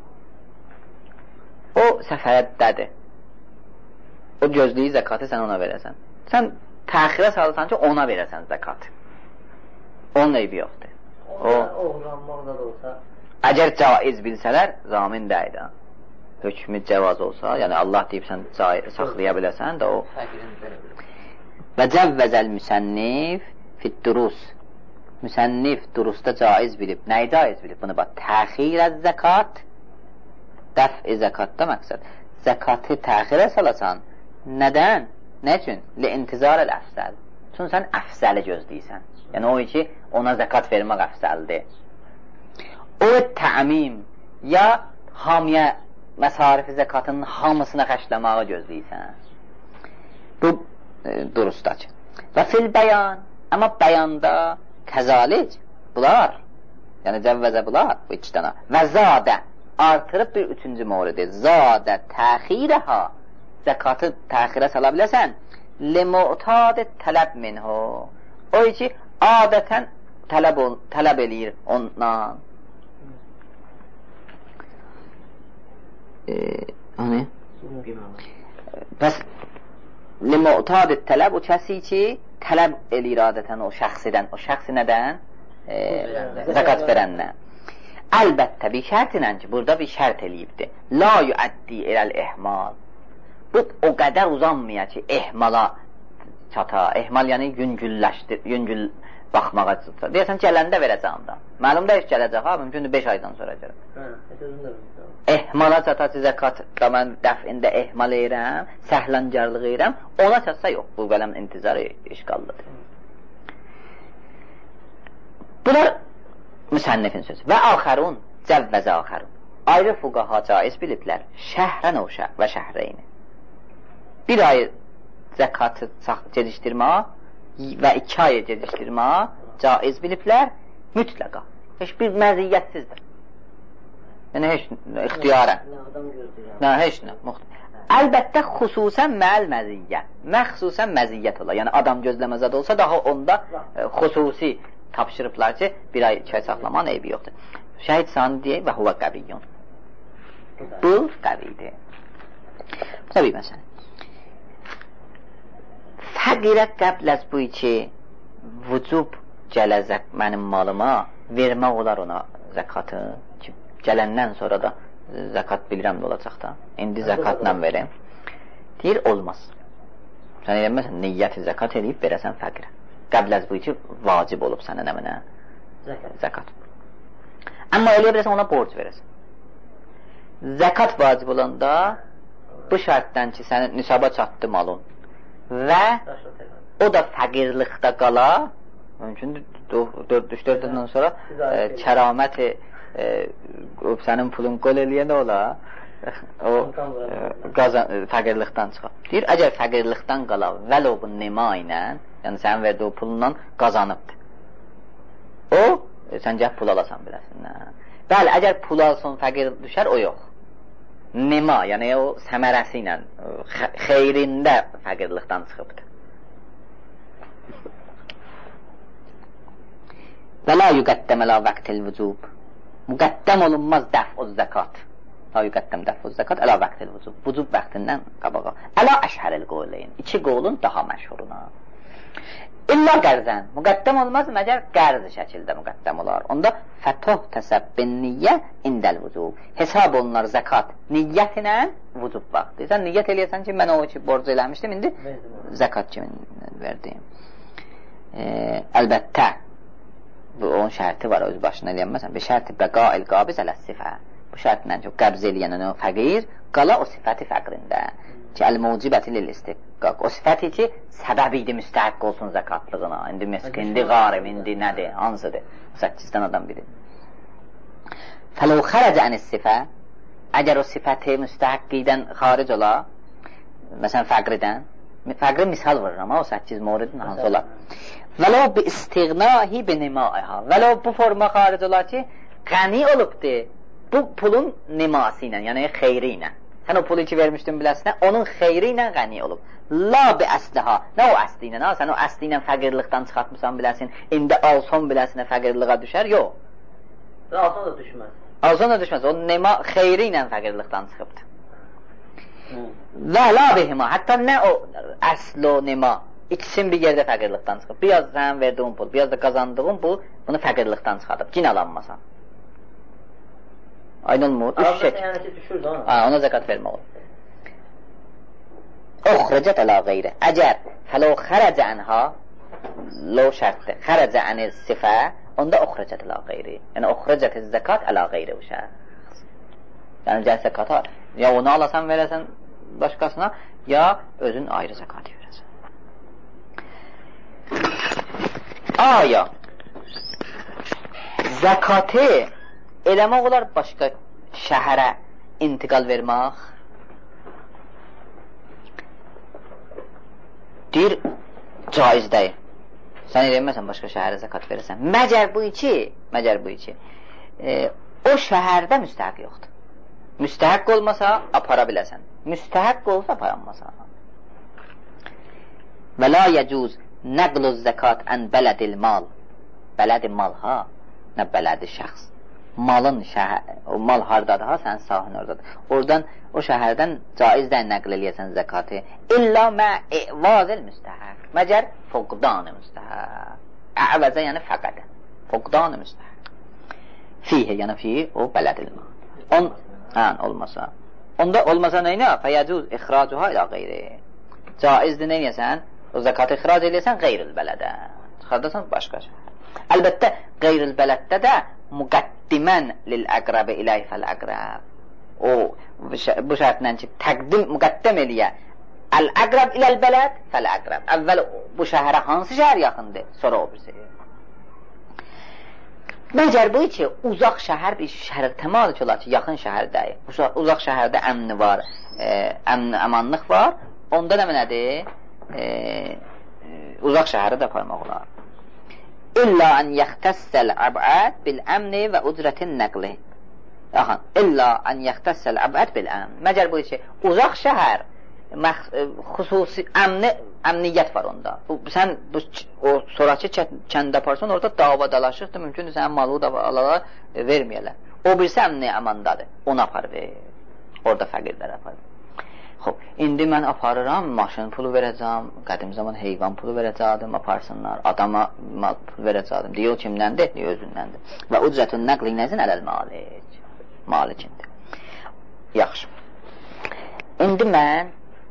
[SPEAKER 1] O səfərəddədir. O gözləyir zəkatı sən ona verəsən. Sən təxirə salırsan ki, ona verəsən zəkatı. Onun eybi yoxdur.
[SPEAKER 3] Oğlanmaqda da olsa.
[SPEAKER 1] Əgər caiz bilsələr, zamin deyil. Hökmü cəvaz olsa, yəni Allah deyib sən saxlaya biləsən də o. Və cəvvəzəl müsənnif fit durus. Müsənnif durusda caiz bilib. Nəyi caiz bilib? Bunu bax, təxirə zəkat, dəf-i zəkatda məqsəd. Zəkatı təxirə salasan, nədən? Nə üçün? Li-intizar əl-əfsəl. Çünki sən əfsəli gözləyirsən. Yəni o ki, ona zəkat vermək əfsəldir. O tə'mim, ya hamiyə məsarifi zəkatının hamısına xərcləməyi gözləyirsən. Bu durustacı. Və fil bəyan, amma bəyanda kəzalik, bunlar, yəni cəvvəzə bunlar, bu iki dənə. Və zadə, artırıb bir üçüncü mövridir. Zadə təxirəha, zəkatı təxirə sala biləsən, li-mu'tad tələb minhu. O ki, adətən tələb eləyir ondan. Bəs li-mu'tad tələb o kəsi ki, tələb eləyir adətən o şəxsidən. O şəxsi nədən? Zəkat verəndən. Əlbəttə bir şərtinə ki, burada bir şərt eləyibdir. La yuəddi eləl-ihmal. Bu o qədər uzanmıyor ki, ehmala çata. Ehmal yəni yüngül baxmağa çata. Deyəsən, gələndə verəcəm da. Məlum da iş gələcək, ha, mümkündür 5 aydan sonra gələk. Ehmala çata ki, zəkat da mən dəfində ehmal edirəm, səhləncarlıq edirəm, ona çatsa yox, bu bələm intizar işqallıdır. Bunlar müsənnifin sözü. Və axərun, cəvvəzə axərun. Ayrı fuqaha caiz biliblər. Şəhrən o şəhr və şəhreyni. Bir ay zəkatı gecişdirmə və 2 ay gecişdirmə caiz biliblər mütləqa. Heç bir məziyyətsizdir. Yəni heç ixtiyarən. Heç nə. Əlbəttə xüsusən məl məziyyət. Məxsusən məziyyət olar. Yəni adam gözləməzə də olsa daha onda xüsusi tapşırıblar ki, bir ay 2 ay saxlamanın eybi yoxdur. Şəhid sanı deyək və huvə qəviyyun. Bu qəviydir. Bu da bir məsələ. Fəqirə qəbləz bu ki, vücub gələcək mənim malıma vermək olar ona zəkatı ki, gələndən sonra da zəkat bilirəm də olacaq da. İndi zəkatla verəm. Deyir, olmaz. Sən eləməsən, niyyəti zəkat eləyib verəsən fəqirə. Qəbləz bu ki, vacib olub sənə nəminə zəkat. Amma eləyə bilirsən, ona borc verəsən. Zəkat vacib olanda bu şərtdən ki, sənin nisaba çatdı malın və o da fəqirlikdə qala, mümkündür 4-4 ildən sonra kəraməti sənin pulun qol eləyən ola, o fəqirlikdən çıxar. Deyir, əgər fəqirlikdən qala vəl o bu nema ilə, yəni sənin verdiği pulla qazanıbdır. O, sən gəl pul alasan biləsin. Bəli, əgər pul alsın, fəqir düşər, o yox. Nema, yəni o səmərəsi ilə, xeyrində fəqirlikdən çıxıbdır. Və la yüqəddəm əla vəqtil vücub. Müqəddəm olunmaz dəf-uz zəkat. La yüqəddəm dəf-uz zəkat əla vəqtil vücub. Vücub vəqtindən qabağa. Əla əşhəril qovleyin. 2 qovlun daha məşhuruna. İlla qərzən. Müqəddəm olmaz, məgər qərz şəkildə müqəddəm olar. Onda fətuh təsəbbin niyyə indəl vücub. Hesab olunar zəkat niyyətinə vücub vaxtı. Sən niyyət eləyəsən ki, mən o ki borc eləmişdim, indi zəkat kimi verdim. Əlbəttə, bu onun şərti var, öz başına eləyənməsən. Bir şərti bəqail qabiz ələs-sifə. Bu şərtindən çox qəbz eləyən onu fəqir, qala o sifəti fəqrində. Ki, əl-mucibəti lil-istiqqaq. O sifəti ki, səbəb idi müstəhəq olsun zəkatlığına. İndi miskindi, qarib, indi nədir, hansıdır? 8-dən adam bilir. Fələv xərəcə ənis-sifə, əgər o sifəti müstəhəqqidən xaric ola, məsələn, fəqridən, fəqri misal vurur ama o 8 mövridin hansı olar? Vələv bi istiğnahi bi nimaiha. Vələv bu forma xaric olar ki, qəni olubdur bu pulun niması ilə, yəni xeyri ilə. Sən o pulu ki vermişdin biləsinə, onun xeyri ilə qəni olub. La bi əsliha. Nə o əsli ilə? Sən o əsli ilə fəqirlikdən çıxartmışsan biləsin, indi alson biləsinə fəqirliğə düşər? Yox.
[SPEAKER 3] Alson da düşməz.
[SPEAKER 1] Alson da düşməz. O nema xeyri ilə fəqirlikdən çıxıbdır. Və la bihima. Hətta nə o əsl o nema? İkisinin bir yerdə fəqirlikdən çıxıb. Biraz sən verdiğin pul, biraz da qazandığın pul, bunu fəqirlikdən çıxarıb. Cin alanmasan. Aydınmı? Ona zəkat vermək olur. Oxrəcət əla qeyri. Əgər fələv xərəcə ənha, lo şərtdir, xərəcə ənil sifə, onda oxrəcət əla qeyri. Yəni oxrəcət zəkat əla qeyri o şəxs. Yəni gəl zəkata, ya onu alasan verəsən başqasına, ya özün ayrı zəkat verəsən. aya zəkatı eləmək olar başqa şəhərə intiqal vermək? Deyir, caiz deyil. Sən eləməsən başqa şəhərə zəkat verirsən. Məgər bu iki o şəhərdə müstəhəq yoxdur. Müstəhəq olmasa apara biləsən. Müstəhəq olsa aparanmasa. Və la yəcuz nəqlu zəkat ən bələdil mal. Bələdi mal ha, nə bələdi şəxs. Malın o mal hardadır ha, sənin sahın oradadır. Oradan o şəhərdən caizdən nəql eləyəsən zəkatı. İlla mə'vazil müstəhəq. Məgər foqdan-ı müstəhəq. Əvəzə yəni fəqədə. Foqdan-ı müstəhəq. Fihi yəni fihi o bələdil mal. Olmasa. Onda olmasa neynə? Fəyəcuz ixracuha ilə qeyri. Caizdir neynəsən? O zəkatı ixrac eləyəsən qeyril bələdə. Çıxardasan başqa şəhər. Əlbəttə qeyril bələddə də müqəddimən lil-əqrəbi iləy fəl-əqrəb. O bu şərtlə ki, müqəddəm eləyə əl-əqrəb iləl-bələd fəl-əqrəb. Əvvəl bu şəhərə hansı şəhər yaxındır? Sonra o birisi. Məgər bu ki, uzaq şəhər bir şəhər təmalı ki, olar ki, yaxın şəhər deyil. Uzaq şəhərdə əmni var, əmanlıq var. Onda nə mənədir? Uzaq şəhəri də aparmaq olar. İlla ən yəxtəssəl əb'əd bil-əmni və ucrətin nəqli. İlla ən yəxtəssəl əb'əd bil-əmni. Məgər bu ki, uzaq şəhər xüsusi əmniyyət var onda. Sən o sonraki kəndə aparsan, orada dava dalaşıqdır, mümkündür sənin malı da alalar verməyələr. O birisi əmni əmandadır, onu apar ver. Orada fəqirlər apar. Xob, indi mən aparıram, maşın pulu verəcəm, qədim zaman heyvan pulu verəcədim, aparsınlar, adama pul verəcədim. Deyir o kimdəndir? Deyir özündəndir. Və ucrətün nəqli nəzin ələl malik. Malikindir. Yaxşı. İndi mən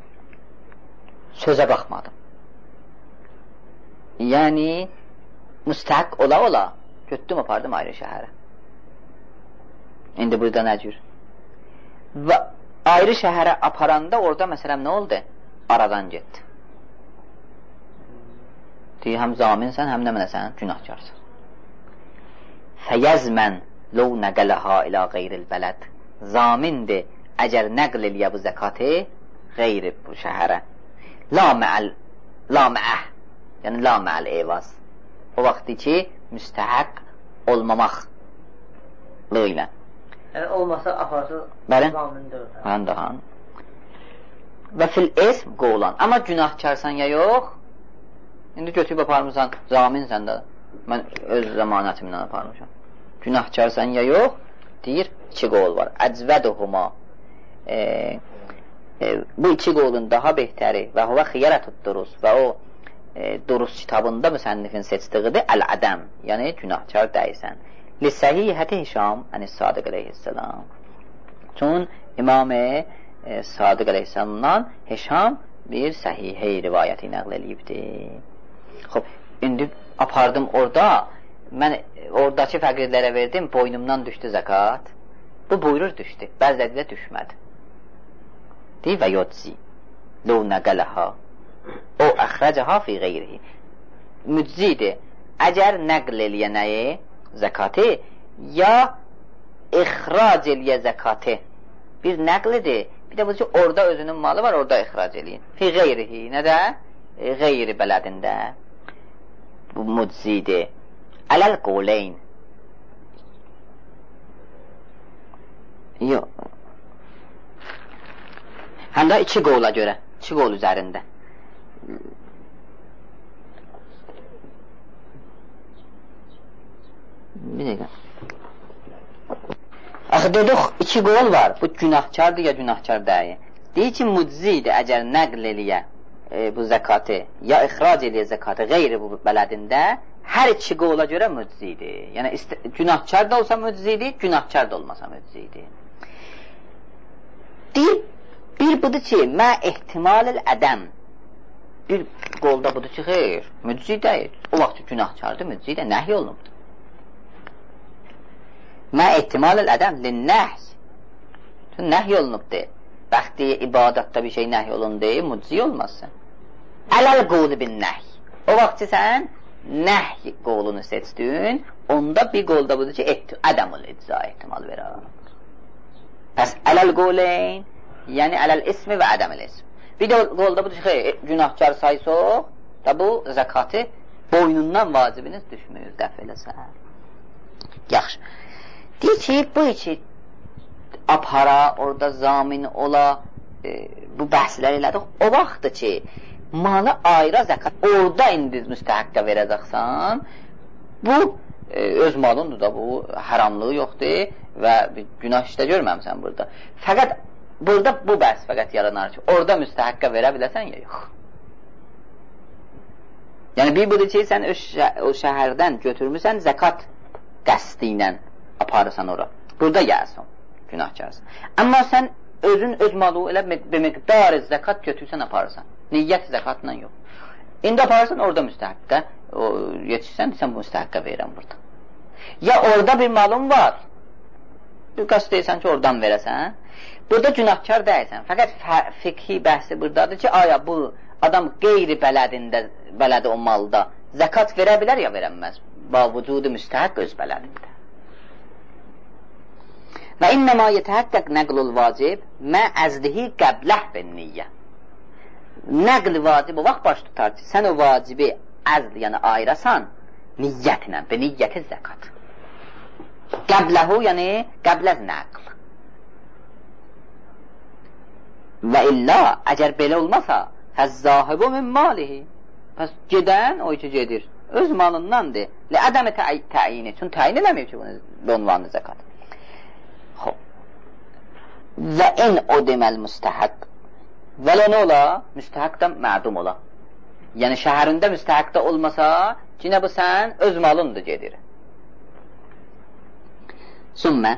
[SPEAKER 1] sözə baxmadım. Yəni, müstəhəq ola, götdüm, apardım ayrı şəhərə. İndi burada nə cür? Və ayrı şəhərə aparanda orada məsələn nə oldu? Aradan getdi. Deyir, həm zaminsən, həm nə mənəsən, günahkarsan. Fəyəzmən ləv nəqələha ilə qeyril bələd. Zamindir, əgər nəql eləyə bu zəkatı, qeyri bu şəhərə. La mə'əh, yəni la mə'əl evaz. O vaxtı ki, müstəhəq olmamaqlı ilə.
[SPEAKER 3] Yəni, olmasa aparsın, zamindir.
[SPEAKER 1] Bəli. Və fil esm qoğulan. Amma günahkarsan ya yox, indi götürüb aparmışsan, zaminsən də, mən öz zəmanətimlə aparmışam. Günahkarsan ya yox, deyir, iki qoğul var. Əcvəduhuma. Bu iki qolun daha behtəri və huvə xiyarətud durus və o durus kitabında müsənnifin seçdiğidir əl-ədəm, yəni günahkar dəysən. Li-səhihəti Hişam Sadiq əleyhissalam. Çün İmam-ı Sadiq əleyhissalamdan Hişam bir səhihəy rivayəti nəql eləyibdir. Xob, indi apardım orada, mən oradakı fəqirlərə verdim, boynumdan düşdü zəkat. Bu buyurur düşdü, bəzədə də düşmədi. Deyir və yodzi ləv nəqələha o əxrəcəha fi qeyrihi. Müczidir, əgər nəql eləyə nəyi? Zəkatı ya ixrac eləyə zəkatı. Bir nəqlidir, bir də bu ki, orada özünün malı var, orada ixrac eləyin. Fi qeyrihi, nədə? Qeyri bələdində. Bu müczidir. Ələl qovleyn. Yox. Həm də iki qovla görə, iki qol üzərində. Bir dəqiqə. Axı dedik, iki qol var. Bu günahkardır ya günahkar deyil. Deyir ki, müczidir, əgər nəql eləyə bu zəkatı, ya ixrac eləyə zəkatı qeyri bu bələdində, hər iki qola görə müczidir. Yəni, günahkar da olsa müczidir, günahkar da olmasa müczidir. Deyir, bir budur ki, mə ehtimalil ədəm. Bir qolda budur ki, xeyr, müczi deyil. O vaxt günahkardır, müczi də nəhy olunubdur. Mə ehtimalil ədəm linnəhs. Nəhy olunubdur. Bəxti ibadətdə bir şey nəhy olundu, müczi olmazsın. Ələl qovlu bin nəhy. O vaxt ki, sən nəhy qolunu seçdin, onda bir qolda budur ki, ədəmul icza ehtimal verər. Pəs ələl qoleyn, yəni ələl ismi və ədəmil ism. Bir də qolda budur ki, günahkar saysoq, da bu zəkatı boynundan vacibiniz düşmür, dəf eləsən. Yaxşı. Deyir ki, bu iki apara, orada zamin ola, bu bəhslər elədik. O vaxtdır ki, malı ayrı zəkat, orada indi müstəhəqqə verəcəksən, bu öz malındır da, bu haramlığı yoxdur və günah işlə görməmsən burada. Fəqət burada bu bəhs fəqət yaranar ki, orada müstəhəqqə verə biləsən ya yox. Yəni bir budur ki, sən o şəhərdən götürmüsən, zəkat qəsdi ilə aparırsan ora. Burada gəlsən, günahkarsın. Amma sən özün öz malı elə bir miqdarı zəkat götürsən aparırsan. Niyyət zəkatla yox. İndi aparırsan orada müstəhəqqə, yetişsən, sən bu müstəhəqqə verirəm burada. Ya orada bir malın var, bir qaç deyirsən ki, oradan verəsən, burada günahkar deyilsən. Fəqət fiqhi bəhsi buradadır ki, aya bu adam qeyri bələdi o malda zəkat verə bilər ya verəməz. Bavucudu müstəhəq öz bələdində. Və innəmə yetəhəqqəq nəqlul vacib mə əzdihi qəbləh bin niyyə. Nəql vacib o vaxt baş tutar ki, sən o vacibi əzd, yəni ayırasan niyyətinə, bi niyyəti zəkat. Qəbləhu, yəni qəbləz nəql. Və illa, əgər belə olmasa, fəzzahəbu min malihi. Pəs gedən, o ki gedir, öz malındandır. Lə ədəmi təyin üçün təyin eləməyib ki, bunu onvanlı zəkat. Və in o deməl müstəhəq. Və nə ola? Müstəhəqdən mədum ola. Yəni şəhərində müstəhəqdə olmasa, yine bu sən öz malındır gedir. Sümmə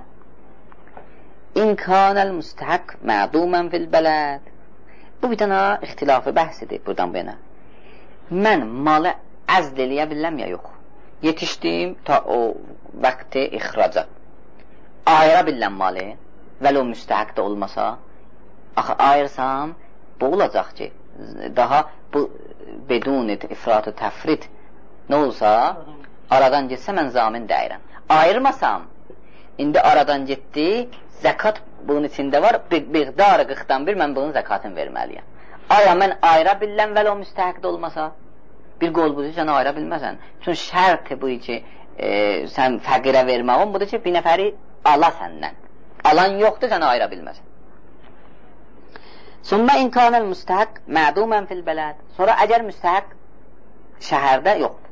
[SPEAKER 1] İnkânəl müstəhəq mədumən fil bələd. Bu bir dənə ixtilafı bəhsidir buradan bu yana. Mən malı əzd eləyə biləm ya yox. Yetişdim ta o vaxtı ixraca. Ayıra biləm malı, vəl o müstəhəqdə olmasa, axı ayırsam, bu olacaq ki, daha bu bedun ifrat-ı təfrid nə olsa, aradan getsə mən zamin deyirəm. Ayırmasam, indi aradan getdi, zəkat bunun içində var, miqdarı 40-dan bir mən bunun zəkatını verməliyəm. Aya mən ayıra biləm, vəl o müstəhəqdə olmasa, bir qol budur, sən ayıra bilməsən. Çünki şərti bu ki, sən fəqirə verməğin budur ki, bir nəfəri ala səndən. Alan yoxdur, sən ayıra bilməsən. Sümmə inkânəl müstəhəq mədumən fil bələd. Sonra əgər müstəhəq şəhərdə yoxdur.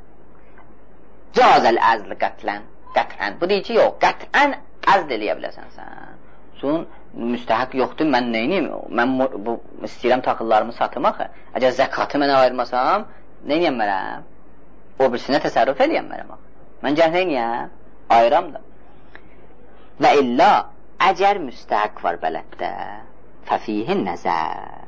[SPEAKER 1] Cazəl əzli qətlən. Bu deyir ki, yox, qətən əzd eləyə biləsən sən. Çünki müstəhəq yoxdur, mən neyniyim? Mən istəyirəm taxıllarımı satım axı. Əgər zəkatı mənə ayırmasam, neyniyəm mənəm? O birisinə təsərrüf eləyəm mənəm axı. Mən gəl neyniyəm? Ayıram da. Və illa, əgər müstəhəq var bələddə, fəfihin nəzər.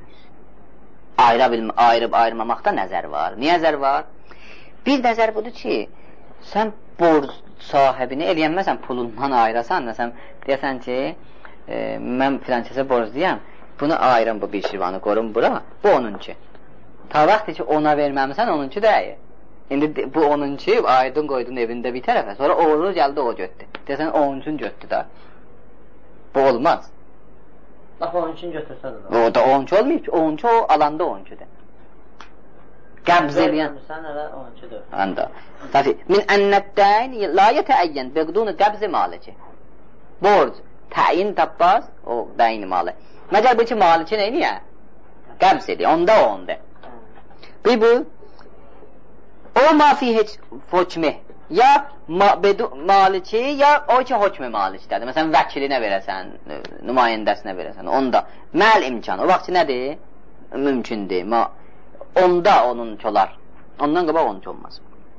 [SPEAKER 1] Ayırıb ayırmamaqda nəzər var. Niyə nəzər var? Bir nəzər budur ki, sən borc sahibini eləyənməsən, pulundan ayırasan, nəsən, deyəsən ki, mən filankəsə borcluyam, bunu ayırım bu bir şirvanı, qorum bura, bu onunki. Ta vaxt ki, ona verməmsən, onunki deyir. İndi bu onunki, ayırdın, qoydun evində bir tərəfə, sonra oğlu gəldi, o götdü. Deyəsən, onunkini götdü da. Bu olmaz.
[SPEAKER 3] Bax, onunkini götürsən də.
[SPEAKER 1] O da onunki olmayıb ki, onunki o alanda onunkidir. Qəbz eləyən.
[SPEAKER 3] Sən elə onunkidir.
[SPEAKER 1] Anda. Min ennəddəyn la yətəəyyən bəqdunu qəbzi maliki. Borc, təyin tabbaz, o dəyin malı. Məcəl bu ki, maliki neyniyə? Qəbz edir, onda o onda. Bu, o mafi heç hökmü. Ya maliki, ya o ki hökmü malikdədir. Məsələn, vəkilinə verəsən, nümayəndəsinə verəsən, onda. Məl imkanı, o vaxt ki, nədir? Mümkündür. Onda onunki olar. Ondan qabaq onunki olmaz.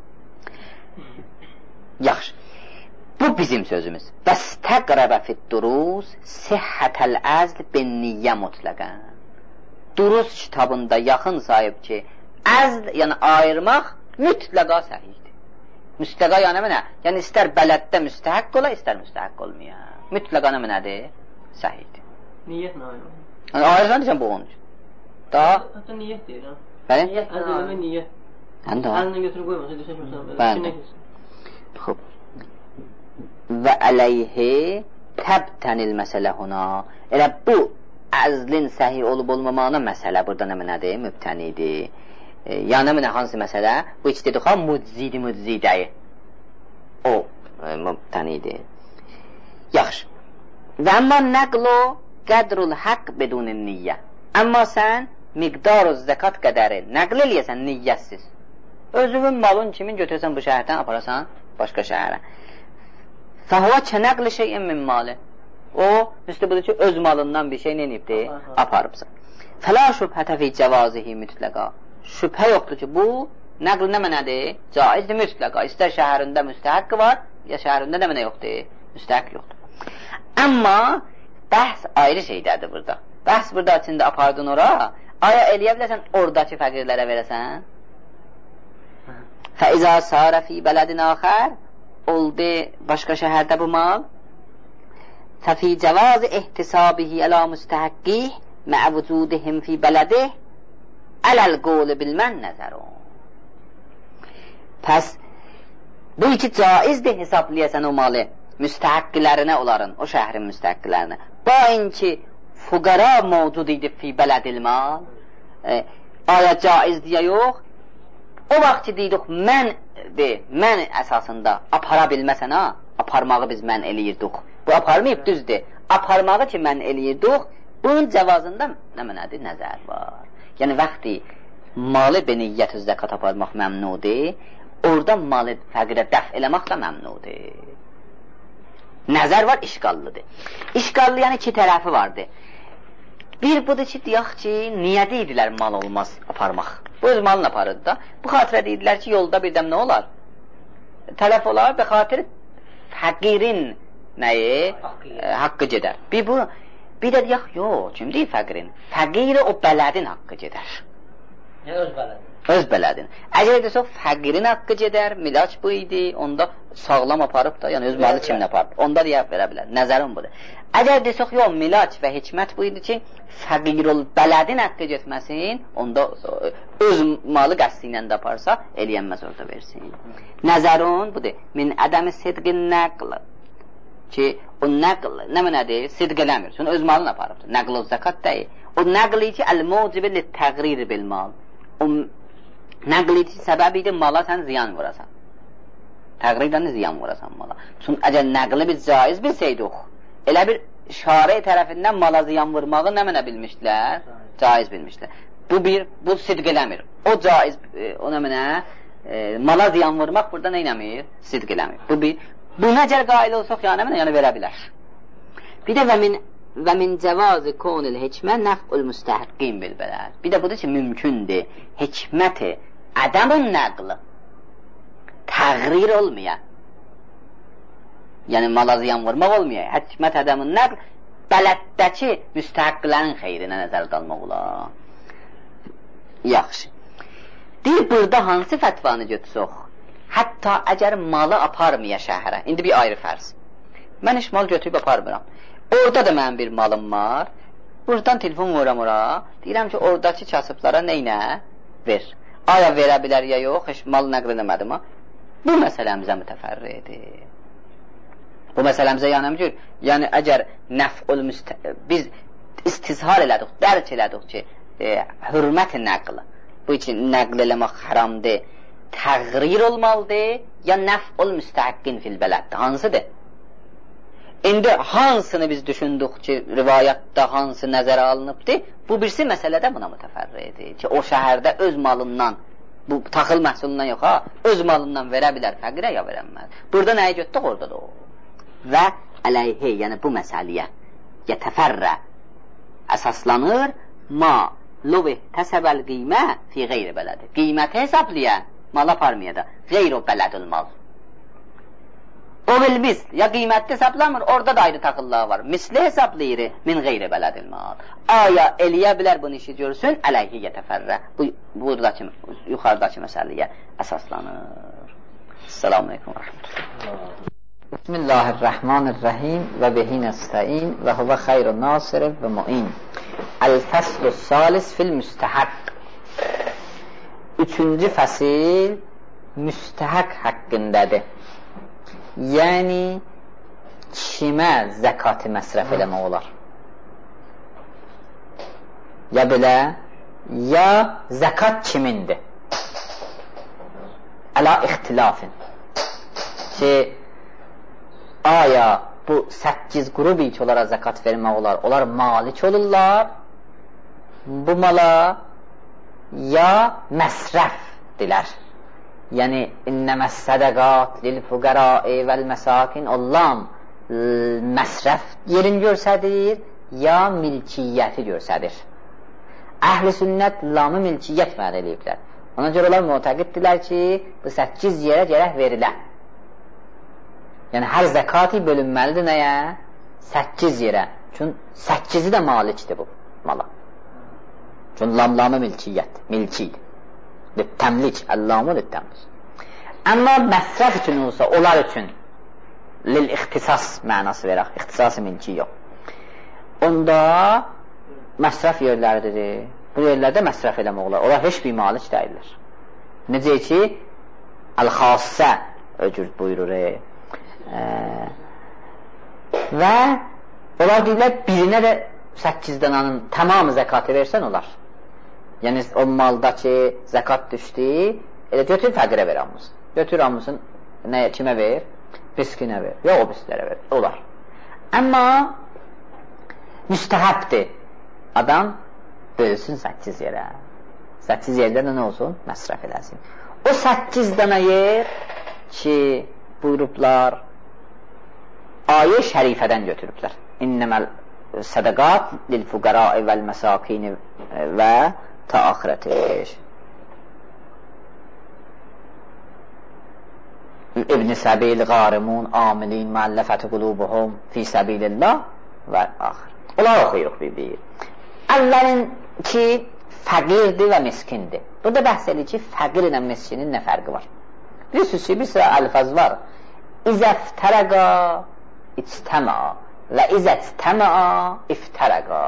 [SPEAKER 1] Yaxşı. Bu bizim sözümüz. Bəstəqrəbə fid-duruz sihhətəl əzl bin niyyə mutlaqən. Duruz kitabında yaxın sahib ki, əzl, yəni ayırmaq mütləqa səhihdir. Mütləqa yəni mənə? Yəni istər bələddə müstəhəq ola, istər müstəhəq olmaya. Mütləqa nədir? Səhihdir.
[SPEAKER 2] Niyyət nə ayırır?
[SPEAKER 1] Yəni ayırsan deyəcəm bu onun üçün. Daha...
[SPEAKER 2] Hətta niyyət deyir, ha?
[SPEAKER 1] Bəli?
[SPEAKER 2] Niyyət. Əlindən götürüb qoymasa, desək məsələn,
[SPEAKER 1] bəli. Xub. Və əleyhi təbtənil məsələ huna. Elə bu əzlin səhih olub olmamağına məsələ burada nədir? Mübtənidir. Yəni mənə hansı məsələ? Bu heç dedik ha muczidəyi. O mübtənidir. Yaxşı. Və amma nəqlu qədrul haqq bedunin niyyə. Amma sən miqdarı zəkat qədəri nəql eləyəsən niyyətsiz. Özünün malın kimin götürsən bu şəhərdən aparasan başqa şəhərə. Fəhvə kənəqli şeyin min mali. O, üstü budur ki, öz malından bir şey neyibdir? Aparıbsan. Fəla şübhətə fi cəvazihi mütləqa. Şübhə yoxdur ki, bu nəql nə mənədir? Caizdir mütləqa. İstər şəhərində müstəhəqqi var, ya şəhərində nə mənə yoxdur? Müstəhəq yoxdur. Amma bəhs ayrı şeydədir burada. Bəhs burada içində apardın ora, aya eləyə biləsən oradakı fəqirlərə verəsən? Fəizə sarə fi bələdin axər, oldu başqa şəhərdə bu mal, fəfi cəvaz ihtisabihi əla müstəhəqqih mə'ə vücudihim fi bələdih ələl qovlu bilmən nəzərun. Pəs bu iki caizdir hesablayəsən o malı müstəhəqqilərinə onların, o şəhərin müstəhəqqilərinə. Bain ki fuqara mevcud idi fi bələdil mal, aya caiz deyə yox, o vaxt ki deyirik mən əsasında apara bilməsən ha, aparmağı biz mən eləyirdik. Bu aparmayıb düzdür. Aparmağı ki mən eləyirdik, bunun cəvazında nə mənədir? Nəzər var. Yəni vaxtı malı beniyyət zəkat aparmaq məmnudur, orada malı fəqirə dəf eləmək də məmnudur. Nəzər var, işqallıdır. İşqallı yəni iki tərəfi vardır. Bir budur ki, deyək ki, niyə deyidilər mal olmaz aparmaq? Bu öz malını aparırdı da. Bu xatirə deyidilər ki, yolda birdən nə olar? Tələf olar və xatir fəqirin nəyi? Haqqı gedər. Bir də deyək, yox, kim deyir fəqirin? Fəqiri o bələdin haqqı gedər.
[SPEAKER 3] Yəni öz bələdin? Öz
[SPEAKER 1] bələdin. Əgər desək, fəqirin haqqı gedər, milaç bu idi, onda sağlam aparıb da, yəni öz malı kimin aparıb? Onda deyə verə bilər. Nəzərim budur. Əgər desək, yox, milaç və hikmət bu idi ki, fəqirul bələdin haqqı getməsin, onda öz malı qəsdi ilə də aparsa, eləyənməz orada versin. Nəzərun budur. Min ədəmi sidqin nəql. Ki, o nəql nə mənədir? Sidq eləmir. Çünki öz malını aparıbdır. Nəql o zəkat deyil. O nəqli ki, əl-mucibi li-təğrir bil-mal. O nəql ki, səbəbi idi mala sən ziyan vurasan. Təqrirdən ziyan vurasan mala. Çünki əgər nəqli biz caiz bilsəydik, elə bir şari tərəfindən mala ziyan vurmağı nə mənə bilmişdilər? Caiz bilmişdilər. Bu sidq eləmir. O caiz, o nə mənə? Mala ziyan vurmaq burada nə eləmir? Sidq eləmir. Bu nəcər qail olsaq, yəni verə bilər. Bir də və min cəvazi konil hikmə nəf'ul müstəhəqqin bilbələr. Bir də budur ki, mümkündür hikməti ədəmun nəqli təğrir olmaya. Yəni mala ziyan vurmaq olmaya. Hikmət ədəmun nəql bələddəki müstəhəqqilərin xeyrinə nəzərdə almaq olar. Yaxşı. Deyir, burada hansı fətvanı götürsək? Hətta əgər malı aparmaya şəhərə. İndi bir ayrı fərz. Mən heç mal götürüb aparmıram. Orada da mənim bir malım var. Buradan telefon vuram ora. Deyirəm ki, oradakı kasıblara neynə? Ver. Aya verə bilər ya yox, heç mal nəql eləmədim ha. Bu məsələmizə mütəfərridir. Bu məsələmizə yəni əgər nəf'ul biz istizhar elədik, dərk elədik ki, hürmət-i nəql. Bu üçün nəql eləmək haramdır. Təğrir olmalıdır, ya nəf'ul müstəhəqqin fil bələddir. Hansıdır? İndi hansını biz düşündük ki, rivayətdə hansı nəzərə alınıbdır? Bu birisi məsələdə buna mütəfərridir ki, o şəhərdə öz malından, bu taxıl məhsulundan yox ha, öz malından verə bilər fəqirə ya verəməz. Burada nəyə götdük? Orada da o. Və əleyhi, yəni bu məsələyə yətəfərrə əsaslanır ma luvi təsəbəl qiymə fi qeyri bələdi. Qiyməti hesabləyən mal aparmaya da qeyr o bələdül mal. O bil misl, ya qiymətli hesablamır, orada da ayrı taxıllığı var. Misli hesablayır min qeyri bələdül mal. Aya eləyə bilər bunu işi görsün, əleyhi yətəfərrə. Buradakı, yuxarıdakı məsələyə əsaslanır. Esselamu aleykum və rəhmətullah. Bismillahirrahmanirrahim və bihi nəstəin və huvə xeyrun nasirib və mu'in. El-fəslu salis fil müstəhəq. üçüncü fəsil müstəhəq haqqındadır. Yəni, kimə zəkatı məsrəf eləmək olar? Ya belə, ya zəkat kimindir? Əla ixtilafin. Ki, aya bu 8 qrup ilk olaraq zəkat vermək olar? Onlar malik olurlar bu mala, ya məsrəfdirlər. Yəni, innəməs sədəqat lil fuqarai vəl məsakin olan məsrəf yerini görsədir, ya milkiyyəti görsədir. Əhl-i sünnət lamı milkiyyət məna eləyiblər. Ona görə onlar mütəqiddirlər ki, bu 8 yerə gərək verilə. Yəni, hər zəkati bölünməlidir nəyə? 8 yerə. Çünki 8-i də malikdir bu mala. Çünki lamı milkiyyət, milkidir. Təmlik, əllamı təmlik. Amma məsrəf üçün olsa, onlar üçün lil-ixtisas mənası verək, ixtisas-ı milki yox. Onda məsrəf yerlərdir. Bu yerlərdə məsrəf eləmək olar. Onlar heç bir malik deyirlər. Necə ki, əl-xassə öcür buyurur. Və onlar deyirlər, birinə də 8 dənanın tamamı zəkatı versən olar. Yəni, o maldakı zəkat düşdü, elə götür fəqirə ver hamısın. Götür hamısın, kimə ver? Miskinə ver. Yox, o miskinlərə ver. Olar. Amma müstəhəbdir. Adam bölsün 8 yerə. 8 yerdə nə olsun? Məsrəf eləsin. O 8 dənə yer ki, buyurublar, ayə şərifədən götürüblər. İnnəməl sədəqat lil fuqarai vəl məsakini və ta axirətiş. İbn-i Səbil, qarimun, amilin, müəlləfəti qulubuhum fi səbilillah və axir. Onlar oxuyuruq bir-bir. Əvvəlin ki, fəqirdir və miskindir. Burada bəhs edir ki, fəqir ilə miskinin nə fərqi var? Bilirsiniz ki, bir sıra əlfaz var. İzəftərəqa içtəmə və izətəmə iftərəqa.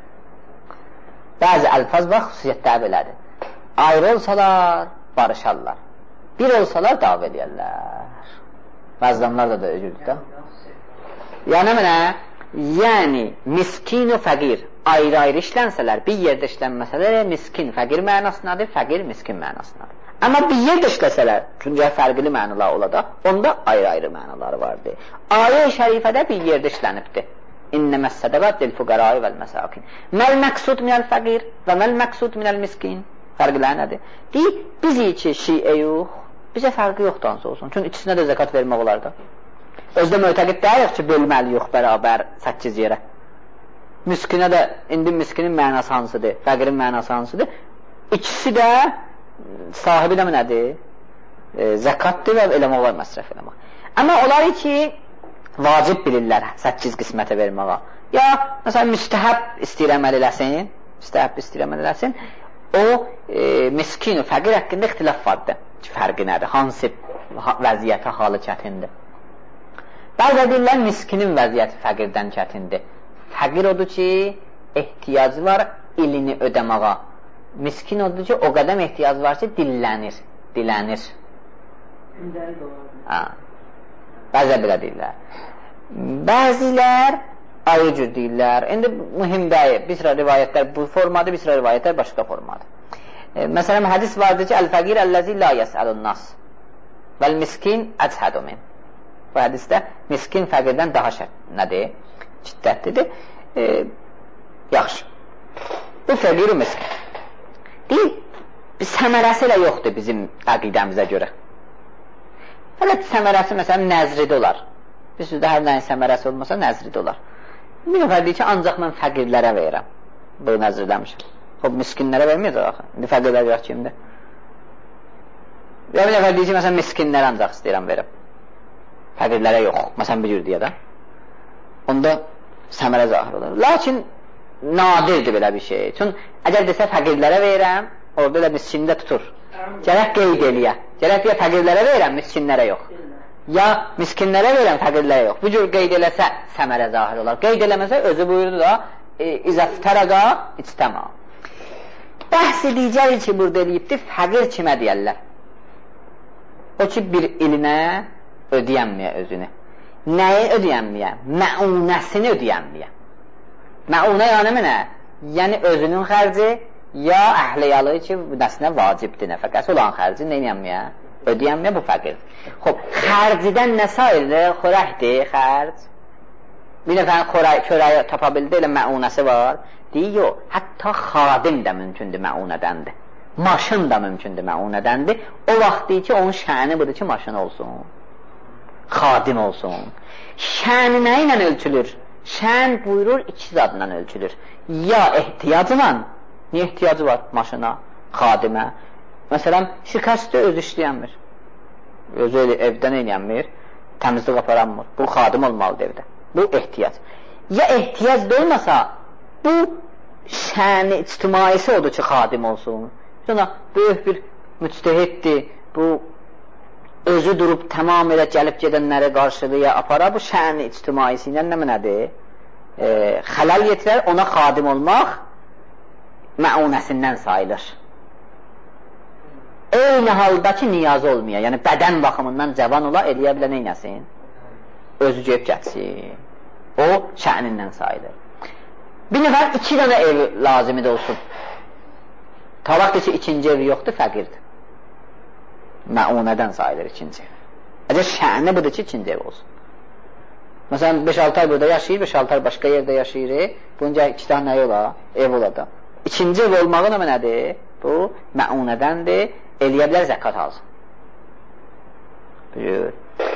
[SPEAKER 1] Bəzi əlfaz var, xüsusiyyətlər belədir. Ayrı olsalar, barışarlar. Bir olsalar, dav edərlər. Bəzi adamlar da öcürdür. Yəni mənə, yəni miskin və fəqir ayrı-ayrı işlənsələr, bir yerdə işlənməsələr, miskin fəqir mənasındadır, fəqir miskin mənasındadır. Amma bir yerdə işləsələr, çünki fərqli mənalar olacaq, onda ayrı-ayrı mənaları vardır. Ayə-i şərifədə bir yerdə işlənibdir. İnnəməs sədəqat lil fuqarai vəl məsakin. Məl məqsud minəl fəqir və məl məqsud minəl miskin. Fərqlər nədir? Deyir, biz ki, şiə yox, bizə fərqi yoxdur hansı olsun. Çünki ikisinə də zəkat vermək olar da. Özdə mötəqid deyək ki, bölməli yox bərabər 8 yerə. Miskinə də, indi miskinin mənası hansıdır, fəqirin mənası hansıdır? İkisi də sahibi də nədir? Zəkatdır və eləmək olar, məsrəf eləmək. Amma onlar ki, vacib bilirlər 8 qismətə verməyə. Ya, məsələn, müstəhəb istəyir əməl eləsin, o miskin və fəqir haqqında ixtilaf vardır. Fərqi nədir? Hansı vəziyyətə halı çətindir? Bəzi deyirlər, miskinin vəziyyəti fəqirdən çətindir. Fəqir odur ki, ehtiyacı var ilini ödəməğa. Miskin odur ki, o qədəm ehtiyacı var ki, dilənir. Bəzi belə deyirlər. Bəzilər ayrı cür deyirlər. İndi mühüm deyil. Bir sıra rivayətlər bu formadır, bir sıra rivayətlər başqa formadır. Məsələn, hədis vardır ki, əl-fəqir əlləzi la yəsəlun nas vəl-miskin əchədu min. Bu hədisdə miskin fəqirdən daha nədir? Ciddətlidir. Yaxşı. Bu fəqir və miskin. Deyil, səmərəsi ilə yoxdur bizim əqidəmizə görə. Fələt səmərəsi, məsələn, nəzridə olar. Bir sözdə hər nəyin səmərəsi olmasa, nəzridə olar. Bir nəfər deyir ki, ancaq mən fəqirlərə verirəm. Bunu nəzridəmişəm. O, miskinlərə verməyəcək axı. İndi fəqirlər yox kimdir? Bir nəfər deyir ki, məsələn, miskinlərə ancaq istəyirəm verim. Fəqirlərə yox. Məsələn, bir cür deyə də. Onda səmərə zahir olur. Lakin nadirdir belə bir şey. Çünki əgər desə fəqirlərə verirəm, orada elə miskində tutur. Gərək qeyd eləyə. Gərək deyə fəqirlərə verirəm, miskinlərə yox. Ya miskinlərə verirəm, fəqirlərə yox. Bu cür qeyd eləsə səmərə zahir olar. Qeyd eləməsə özü buyurdu da İzəftərəqa içtəma. Bəhs edəcək ki, burada eləyibdir, fəqir kimə deyərlər? O ki, bir ilinə ödəyənməyə özünü. Nəyi ödəyənməyə? Məunəsini ödəyənməyə. Məunə yəni mənə? Yəni özünün xərci, ya əhliyalı ki, nəsinə vacibdir, nəfəqəsi olan xərci neynənməyə? Ödəyənməyə bu fəqirdir. Xob, xərcidən nə sayılır? Xörəkdir, xərc. Bir nəfərin körəyi tapa bildi, elə məunəsi var. Deyir, yox, hətta xadim də mümkündür məunədəndir. Maşın da mümkündür məunədəndir. O vaxt deyir ki, onun şəni budur ki, maşın olsun. Xadim olsun. Şəni nə ilə ölçülür? Şən buyurur, iki zadla ölçülür. Ya ehtiyacla, niyə ehtiyacı var maşına, xadimə? Məsələn, şirkətdə öz işləyənmir. Özü evdən eylənmir, təmizlik aparanmır. Bu xadim olmalıdır evdə. Bu ehtiyac. Ya ehtiyac da olmasa, bu şəni ictimaisi odur ki, xadim olsun. Sonra böyük bir müctehiddir, bu özü durub tamam elə gəlib gedənləri qarşılıya apara, bu şəni ictimaisi ilə nədir? Xələl yetirər, ona xadim olmaq məunəsindən sayılır. Eyni halda ki, niyazı olmaya, yəni bədən baxımından cavan ola, eləyə bilə neynəsin? Özü gəlib getsin. O şənindən sayılır. Bir nəfər 2 dənə ev lazımdır olsun. Ta vaxt ki, ikinci evi yoxdur, fəqirdir. Məunədən sayılır ikinci ev. Əgər şəni budur ki, ikinci ev olsun. Məsələn, 5-6 ay burada yaşayır, 5-6 ay başqa yerdə yaşayır. Bunca 2 dənə ola, ev olada. İkinci ev olmağı nədir? Bu, məunədəndir. Eləyə bilər zəkat alsın. Buyur.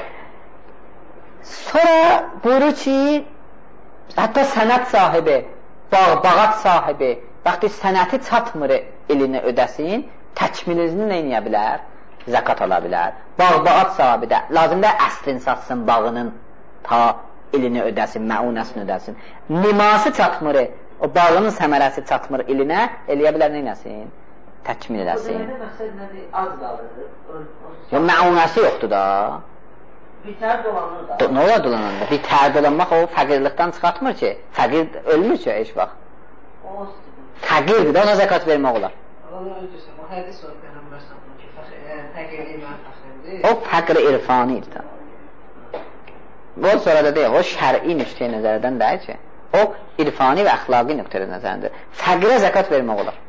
[SPEAKER 1] Sonra buyurur ki, hətta sənət sahibi, bağat sahibi, vaxtı sənəti çatmır elini ödəsin, təkmilini neyniyə bilər? Zəkat ala bilər. Bağat sahibi də, lazımda əslin satsın bağının, ta elini ödəsin, məunəsini ödəsin. Niması çatmır, o bağının səmərəsi çatmır elinə, eləyə bilər neynəsin? Təkmil edəsin.
[SPEAKER 3] Bu dəməkdə məqsəd nədir? Az qalır.
[SPEAKER 1] Məunəsi yoxdur da.
[SPEAKER 3] Bitər dolanır da.
[SPEAKER 1] Nə olar dolananda? Bitər dolanmaq o fəqirlikdən çıxartmır ki. Fəqir ölmür ki, heç vaxt. Fəqirdir də, ona zəkat vermək olar.
[SPEAKER 3] Onu öldürsən, o hədis var Peyğəmbər sallallahu ki, fəqirlik mən fəxirdir.
[SPEAKER 1] O fəqir irfanidir da. Bu sonra da deyək, o şəri nöqteyi nəzərdən deyil ki. O irfani və əxlaqi nöqteyi nəzərəndir. Fəqirə zəkat vermək olar.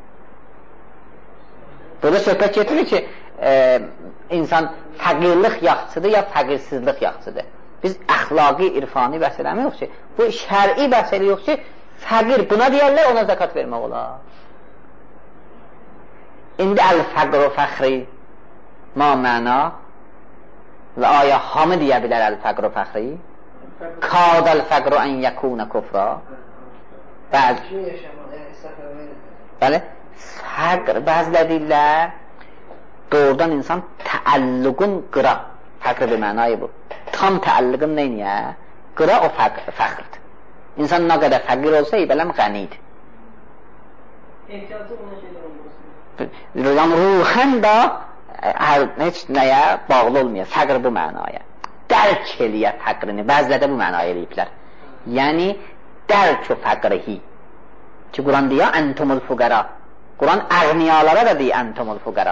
[SPEAKER 1] Burada söhbət getirir ki, insan fəqirlik yaxçıdır ya fəqirsizlik yaxçıdır. Biz əxlaqi, irfani bəhs eləmək yox ki, bu şəri bəhs elə yox ki, fəqir buna deyərlər, ona zəkat vermək olar. İndi əl-fəqru fəxri ma məna və ayə hamı deyə bilər əl-fəqru fəxri? Kadəl-fəqru ən yəkunə kufra. Bəli, fəqr, bəzilə deyirlər, doğrudan insan təəlluqun qıra, fəqr bir mənayı bu. Tam təəlluqun neyniyə? Qıra o fəqrdir. İnsan nə qədər fəqir olsa, ibələm qənidir.
[SPEAKER 3] Ehtiyacı ona gedir olmasın.
[SPEAKER 1] Yəni, ruhən da heç nəyə bağlı olmuyor, fəqr bu mənaya. Dərk eləyə fəqrini, bəzilə də bu mənaya eləyiblər. Yəni, dərk o fəqrihi. Ki, Quran deyir, əntumul fuqara. Quran əğniyalara da deyir, əntumul fuqara.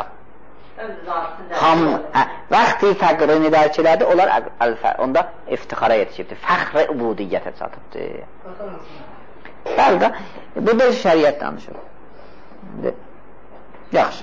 [SPEAKER 1] Vaxtı fəqrini dərk elədi, onlar onda iftixara yetişibdir. Fəxr-i ubudiyyətə çatıbdır. Bəli də, burada şəriət danışır. Yaxşı.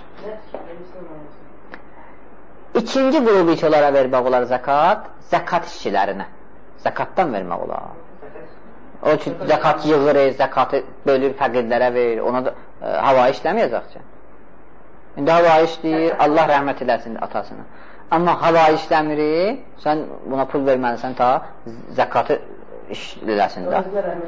[SPEAKER 1] İkinci qrubu ki, onlara vermək olar zəkat, zəkat işçilərinə. Zəkatdan vermək olar. O ki, zəkat yığır, zəkatı bölür, fəqirlərə verir, ona da hava işləməyəcək ki. İndi hava işləyir, Allah rəhmət eləsin atasını. Amma hava işləmir, sən buna pul verməlisən ta zəkatı işləsin də.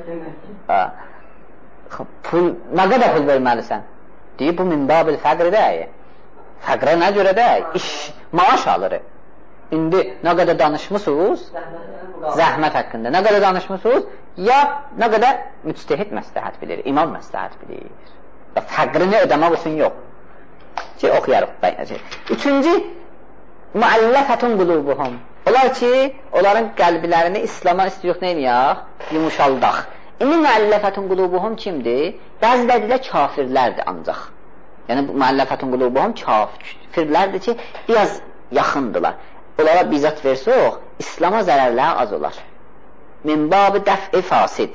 [SPEAKER 1] Nə qədər pul verməlisən? Deyir, bu minbabil fəqri deyil. Fəqrə nə görə deyil? Maaş alır. İndi nə qədər danışmışsınız? Zəhmət haqqında. Nə qədər danışmışsınız? Ya nə qədər müctehid məsləhət bilir, imam məsləhət bilir. Fəqrini ödəmək üçün yox. Ki, oxuyarıq. Üçüncü, müəlləfətun qulubuhum. Onlar ki, onların qəlblərini İslama istəyirik neyniyək? Yumuşaldaq. İndi müəlləfətun qulubuhum kimdir? Bəziləri deyirlər kafirlərdir ancaq. Yəni müəlləfətun qulubuhum kafirlərdir ki, biraz yaxındılar. Onlara bizzat versək, İslama zərərləri az olar. Min babı dəf-i fasid.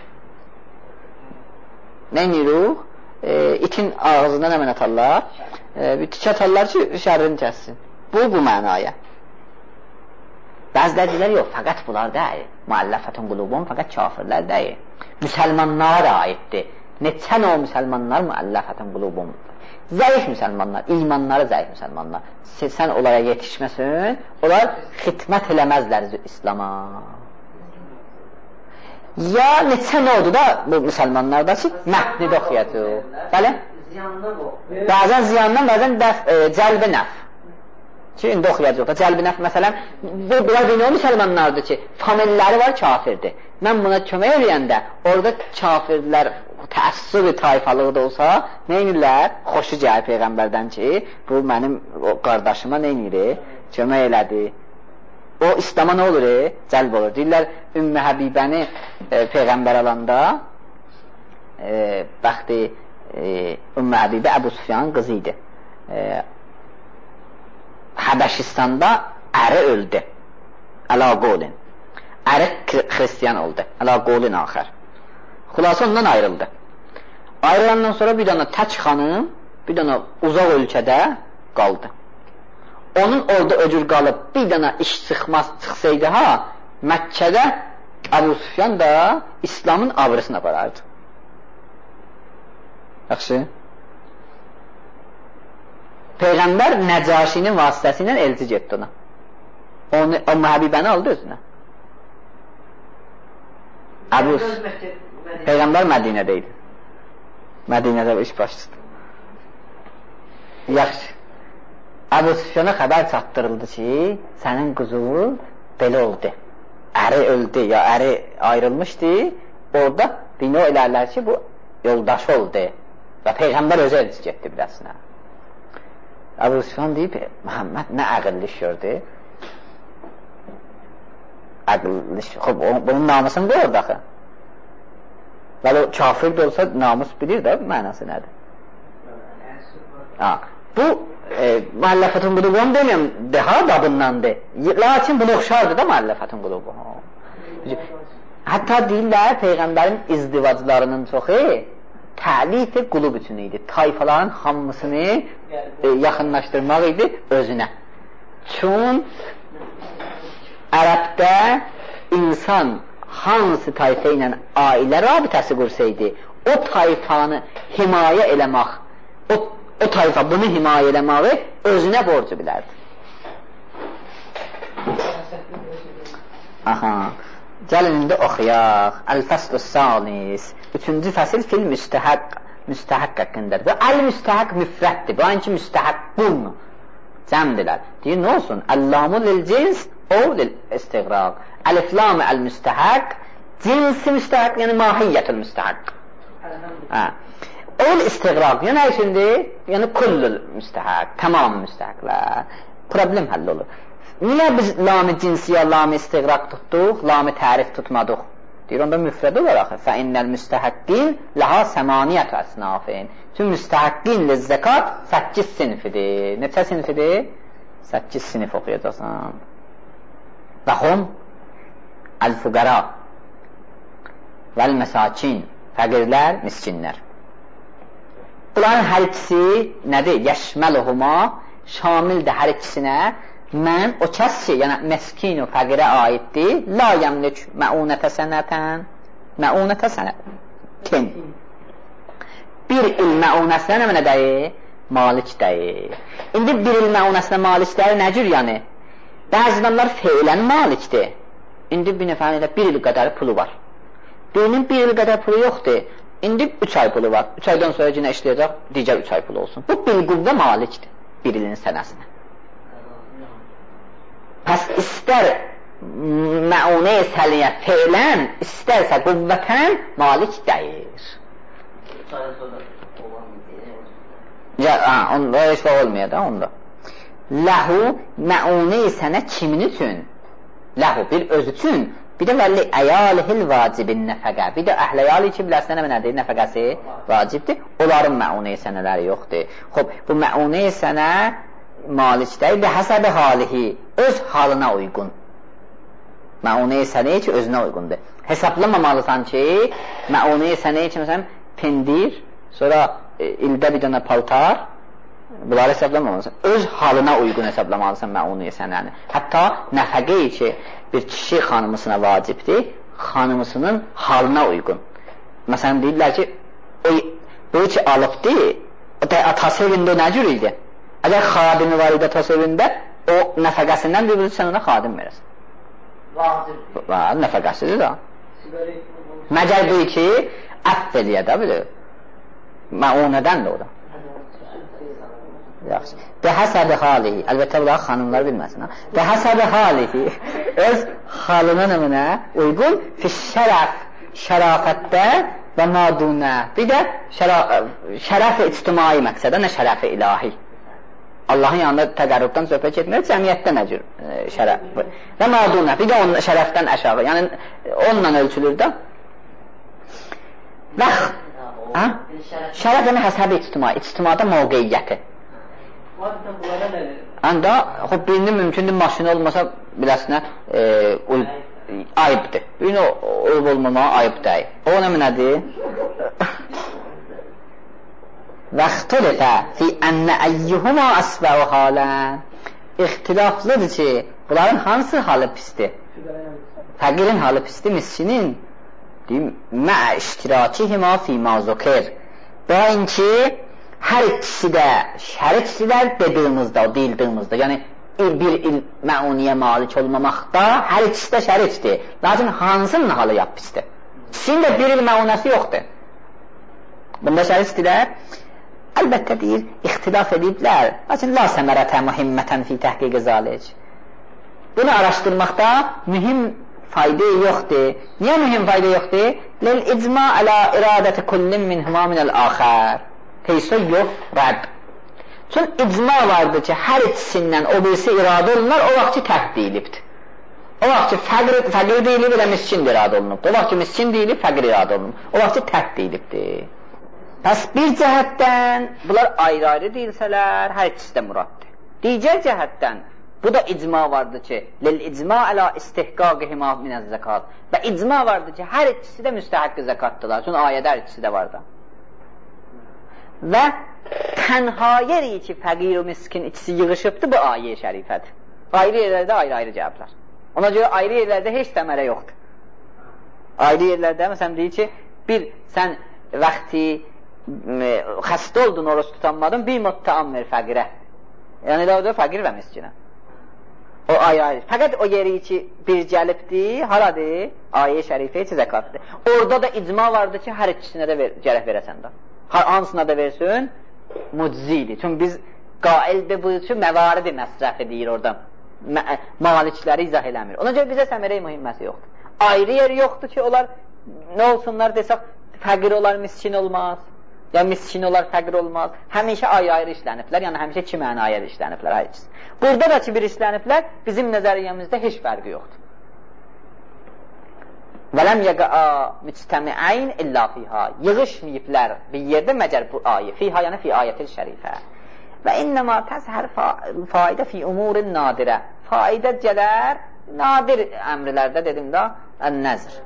[SPEAKER 1] Nə edirik? İtin ağzına nə mən atarlar? Bir tik atarlar ki, şərrini kəssin. Bu mənaya. Bəziləri deyirlər, yox, fəqət bunlar deyil. Müəlləfətun qulubuhum fəqət kafirlər deyil. Müsəlmanlara aiddir. Neçən o müsəlmanlar müəlləfətun qulubuhum. Zəif müsəlmanlar, imanları zəif müsəlmanlar. Sən onlara yetişməsin, onlar xidmət eləməzlər İslama. Ya neçən oldu da bu müsəlmanlarda ki, mətnidi oxuyacaq. Bəli? Bəzən ziyandan, bəzən cəlbi nəf. Ki, indi oxuyacaq da, cəlbi nəf məsələn, bu biraz o müsəlmanlardır ki, familləri var kafirdir. Mən buna kömək eləyəndə, orada kafirlər təəssüb tayfalığı da olsa, nə edirlər? Xoşu gəlir Peyğəmbərdən ki, bu mənim qardaşıma nə edir? Kömək elədi. O İslam'a nə olur? Cəlb olur. Deyirlər, Ümmü Həbibəni Peyğəmbər alanda bəxti Ümmü Həbibə Əbu Süfyanın qızı idi. Həbəşistanda əri öldü. Əla qolin. Əri xristiyan oldu. Əla qolin axər. Xulası ondan ayrıldı. Ayrılandan sonra bir dana tək xanım, bir dana uzaq ölkədə qaldı. Onun orada öcür qalıb bir dana iş çıxsaydı ha, Məkkədə Əbu Süfyan da İslamın abrısını aparardı. Yaxşı. Peyğəmbər Nəcaşinin vasitəsi ilə elçi getdi ona. O Həbibəni aldı özünə. Peyğəmbər Mədinədə idi. Mədinədə iş başladı. Yaxşı. Əbu Süfyana xəbər çatdırıldı ki, sənin quzun belə oldu. Əri öldü, ya əri ayrılmışdı. Orada bina elərlər ki, bu yoldaşı oldu. Və Peyğəmbər özü elçi getdi biləsinə. Əbu Süfyan deyib, Məhəmməd nə əqilli iş gördü? Əqilli iş, bunun namusunu da orada axı. Vəli kafir də olsa namus bilir də mənası nədir? Bu müəlləfətun qulubuhum deməyəm, daha babındandır. Lakin bunu oxşardır da müəlləfətun qulubuhum. Hətta deyirlər, Peyğəmbərin izdivaclarının çoxu təlif-i qulub üçün idi. Tayfaların hamısını yaxınlaşdırmaq idi özünə. Çün Ərəbdə insan hansı tayfa ilə ailə rabitəsi qursaydı, o tayfanı himayə eləmək, o tayfa bunu himayə eləməyi özünə borcu bilərdi. Aha. Gəlin indi oxuyaq. Əl-Fəslus Salis. 3-cü fəsil fil müstəhəq haqqındadır. Və əl-müstəhəq müfrətdir. Bu anki müstəhəqqun cəmdirlər. Deyir, nə olsun? Əl-lamu lil-cins, o lil-istiqraq. Əlif-lam əl-müstəhəq, cinsi müstəhəq, yəni mahiyyətül müstəhəq. O-l-istiqraq, yəni nə üçündür? Yəni kullul müstəhəq, tamam müstəhəqlər. Problem həll olur. Niyə biz lam-ı cinsiyə, lam-ı istiqraq tutduq, lam-ı tərif tutmadıq? Deyir, onda müfrəd olaraq, fəinnəl müstəhəqqin ləhə səmaniyyət əsnafin. Çünki müstəhəqqin lizzəkat 8 sinfidir. Neçə sinfidir? 8 sinif oxuyacaqsan. Və hum əl-füqəra vəl-məsakin, fəqirlər, miskinlər. Bunların hər ikisi nədir? Yəşməluhuma, şamildir hər ikisinə. Mən o kəs ki, yəni məskin o fəqirə aiddir, la yəmlik məunətə sənətən, məunətə sənətin. Bir il məunəsinə nə mənə deyir? Malik deyir. İndi bir il məunəsinə malik deyir, nə cür yəni? Bəzi adamlar feylən malikdir. İndi bir nəfərin elə bir il qədər pulu var. Birinin bir il qədər pulu yoxdur. İndi 3 ay pulu var. 3 aydan sonra yenə işləyəcək, digər 3 ay pulu olsun. Bu bilquvvə malikdir bir ilin sənəsinə. Pəs istər məunə-i səliyə feylən, istərsə quvvətən malik deyir. Onda heç vaxt olmuyor da onda. Ləhu məunə-i sənə kimin üçün? ləhu, bir öz üçün, bir də vəlli əyalihil vacibin nəfəqə, bir də əhləyalı ki, biləsinə nədir, nəfəqəsi vacibdir, onların mə'unə-i sənələri yoxdur. Xob, bu mə'unə-i sənə malikdə və həsəbi halihi, öz halına uyğun. Mə'unə-i sənə ki, özünə uyğundur. Hesablamamalısan ki, mə'unə-i sənə ki, məsələn, pendir, sonra ildə bir dənə paltar, bunları hesablamalısan. Öz halına uyğun hesablamalısan mə'unə-i sənəni. Hətta nəfəqə ki, bir kişi xanımısına vacibdir, xanımısının halına uyğun. Məsələn, deyirlər ki, o ki alıbdır, atası evində nə cür idi? Əgər xadimi var idi atası evində, o nəfəqəsindən bir sən ona xadim verəsən. Vacibdir. Nəfəqəsidir da. Məgər deyir ki, əff eləyə də bilir. Mə'unədən də o da. Yaxşı. Və həsəbi halihi, əlbəttə bunlar xanımlar bilməsin. Və həsəbi halihi, öz halına nömünə uyğun şərəf, şərafətdə və madunə. Bir də şərəf-i ictimai məqsədə, nə şərəf-i ilahi. Allahın yanında təqərrübdən söhbət etmir, cəmiyyətdə nə cür şərəf. Və madunə, bir də onun şərəfdən əşağı, yəni onunla ölçülür də. Və şərəf yəni həsəbi ictimai, ictimada mövqeyiyyəti. Anda birinin mümkündür maşını olmasa biləsinə ayıbdır. Birini olub olmamağa ayıb deyil. O nədir? Və ixtilifə fi ənə əyyuhuma əsbəu halən. İxtilaflıdır ki, bunların hansı halı pisdir? Fəqirin halı pisdir, miskinin məə iştirakihima fi mazukir. Bəyin ki, hər ikisi də şəriksilər dediyimizdə, deyildiyimizdə, yəni bir mə'uniyə malik olmamaqda hər ikisi də şərikdir. Lakin hansının halı pisdir? İkisinin də bir il mə'unəsi yoxdur. Bunda şərikdirlər. Əlbəttə deyir, ixtilaf ediblər. Lakin la səmərətə mühimmətən fi təhqiq zalik. Bunu araşdırmaqda mühim fayda yoxdur. Niyə mühim fayda yoxdur? Lil icma alə iradəti kullin minhuma minəl axər. Teysə yox, rədd. Çünki icma vardır ki, hər ikisindən o birisi iradə olunur, o vaxt ki, təhd deyilibdir. O vaxt ki, fəqir deyilib, elə miskin iradə olunubdur. O vaxt ki, miskin deyilib, fəqir iradə olunub. O vaxt ki, təhd deyilibdir. Bəs bir cəhətdən, bunlar ayrı-ayrı deyilsələr, hər ikisi də muraddır. Digər cəhətdən, bu da icma vardır ki, lil-icma əla istihqaqihima minəz zəkat. Və icma vardır ki, hər ikisi də müstəhəqqi zəkatdırlar. Çünki ayədə hər ikisi də var da. Və tənha yeri ki, fəqir və miskin ikisi yığışıbdır, bu ayə-i şərifədir. Ayrı yerlərdə ayrı-ayrı cəhətlər. Ona görə ayrı yerlərdə heç təmərə yoxdur. Ayrı yerlərdə, məsələn, deyir ki, bir sən vaxti xəstə oldun, oruç tutanmadın, bir müttəam ver fəqirə. Yəni, da fəqir və miskinə. O ayrı-ayrı. Fəqət o yeri ki, bir gəlibdir, haradır? Ayə-i şərifə ki, zəkatdır. Orada da icma vardır ki, hər ikisinə də gərək verəsən də. Hansına da versin, muczidir. Çünki biz qaildir bu üçün məvaridi məsrəf edir orada. Malikləri izah eləmir. Ona görə bizə səmərə-i mühimməsi yoxdur. Ayrı yer yoxdur ki, onlar nə olsunlar desək, fəqir olar, miskin olmaz. Ya miskin olar, fəqir olmaz. Həmişə ayrı-ayrı işləniblər, yəni həmişə iki mənaya işləniblər. Hayır. Burada da ki, bir işləniblər, bizim nəzəriyyəmizdə heç fərqi yoxdur. وَلَمْ يَقَعَا مُجْتَمِعَيْنِ إِلَّا فِيهَا Yığışmayıblər bir yerdə məgər bu ayə. Fiha yəni fi ayətil şərifə. Və innəmə təzhər faidə fi umurin nadirə. Faidə gələr, nadir əmrlərdə dedim da, ən-nəzr.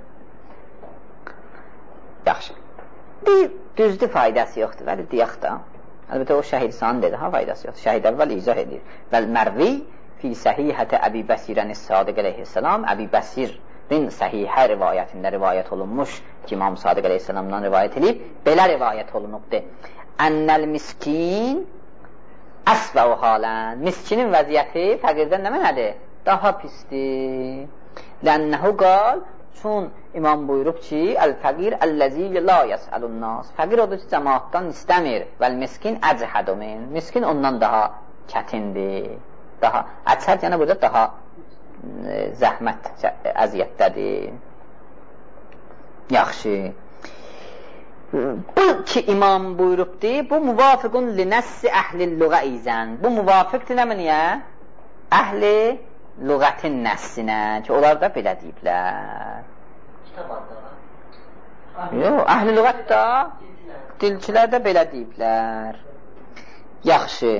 [SPEAKER 1] Yaxşı. Düzdür, faydası yoxdur, vəli deyək da. Əlbəttə o şəhidsan dedi, ha faydası yoxdur. Şəhid əvvəl izah edir. Vəl-mərvi fi səhihətə Əbi Bəsirənis Sadiq əleyhissalam, Əbi Bəsirin səhihə rivayətində rivayət olunmuş ki, İmam Sadiq əleyhissalamdan rivayət edib, belə rivayət olunubdur. Ənəl miskin əsvəu halən. Miskinin vəziyyəti fəqirdən nə mənədir? Daha pisdir. Lənnəhu qal, çün imam buyurub ki, əl-fəqir əlləzi la yəsəlun nas. Fəqir odur ki, cəmaatdan istəmir. Vəl-miskin əcəhədumin. Miskin ondan daha çətindir. Daha, əcəhəd yəni burada daha zəhmət, əziyyətdədir. Yaxşı. Bu ki, imam buyurubdur, bu müvafiqun li nəssi əhli lüğə izən. Bu müvafiqdir nə məniyə? Əhli lüğətin nəssinə ki, onlar da belə deyiblər.
[SPEAKER 3] Kitab adları.
[SPEAKER 1] Yox, əhl-i lüğət da dilçilər də belə deyiblər. Yaxşı.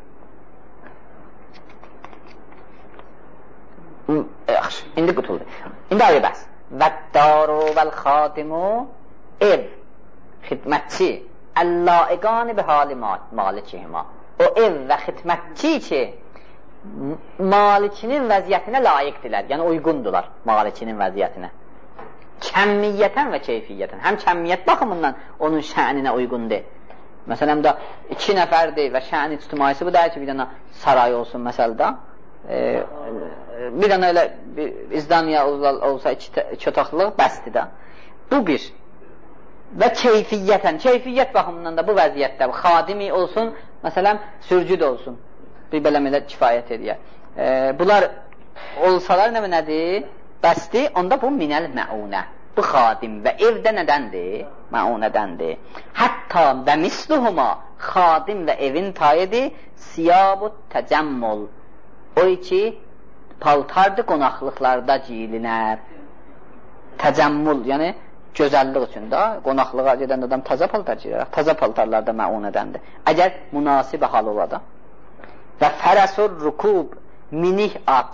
[SPEAKER 1] Yaxşı, indi qutuldu. İndi ayı bəs. Vəddaru vəl-xadimu ev, xidmətçi, əllaiqani bi hali malikihima. O ev və xidmətçi ki, malikinin vəziyyətinə layiqdirlər, yəni uyğundular malikinin vəziyyətinə. Kəmmiyyətən və keyfiyyətən. Həm kəmmiyyət baxımından onun şəninə uyğundur. Məsələn də 2 nəfərdir və şəni ictimaisi bu da ki, bir dənə saray olsun məsələdə. Bir dənə elə izdaniya olsa 2 otaqlıq bəsdir də. Bu bir. Və keyfiyyətən, keyfiyyət baxımından da bu vəziyyətdə xadimi olsun, məsələn, sürücü də olsun. Bir belə kifayət edir. Bunlar olsalar nədir? Bəsdir, onda bu minəl məunə. Bu xadim və evdə nədəndir? Məunədəndir. Hətta və misluhuma xadim və evin tayıdır siyabut təcəmmül. O ki, paltardı qonaqlıqlarda giyilinər. Təcəmmül, yəni gözəllik üçün də qonaqlığa gedən adam təzə paltar giyirər. Təzə paltarlarda məunədəndir. Əgər münasib hal ola da. Və fərəsur rukub, minih at.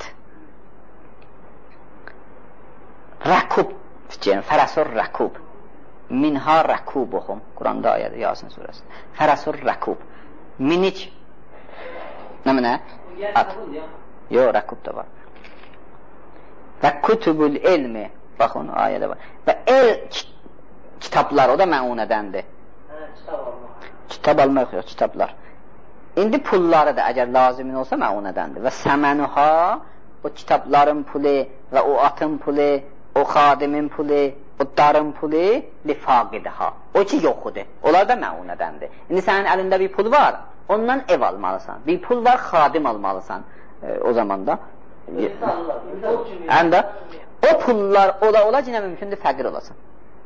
[SPEAKER 1] Rəkub, fərəsur rəkub. Minha rəkub oxum. Quranda ayədir, Yasin surəsi. Fərəsur rəkub. Minik. Nə? At. Yox, rəkub da var. Və kutubul elmi. Baxın, ayədə var. Və el kitablar, o da məunədəndir. Kitab almaq yox, kitablar. İndi pulları da əgər lazimin olsa məunədəndir. Və səmənuha, o kitabların puli və o atın puli, o xadimin puli, o darın puli lifaqidiha. O ki, yoxudur. Onlar da məunədəndir. İndi sənin əlində bir pul var, ondan ev almalısan. Bir pul var, xadim almalısan. O zaman da. Həm də o pullar ola ki, nə mümkündür, fəqir olasan.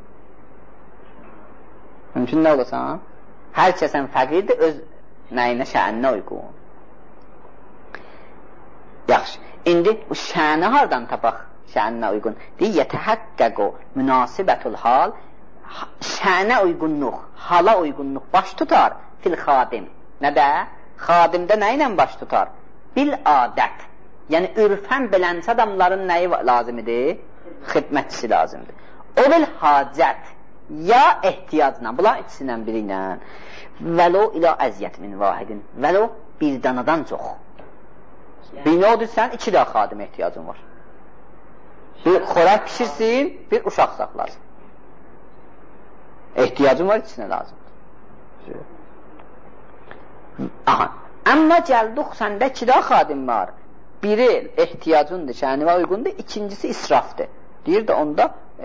[SPEAKER 1] Mümkün nə olasan? Hər kəsən fəqirdir, öz nəyinə, şəninə uyğun. Yaxşı. İndi bu şəni hardan tapaq? Şəninə uyğun. Deyir, yətəhəqqəqo münasibətul hal, şənə uyğunluq, hala uyğunluq baş tutar fil xadim. Nədə? Xadimdə nə ilə baş tutar? Bil adət. Yəni, ürfən bilənsə adamların nəyi lazimidir? Xidmətçisi lazımdır. O bil hacət, ya ehtiyacla, bunlar ikisindən biri ilə, vəlo ilə əziyyət min vahidin, vəlo bir danadan çox. Bir nə odur sən, 2 daha xadim ehtiyacın var. Bir xorək pişirsin, bir uşaq saxlasın. Ehtiyacın var, ikisinə lazımdır. Aha, amma gəldik, səndə 2 daha xadim var. Biri ehtiyacındır, şənivə uyğundur, ikincisi israfdır. Deyir də onda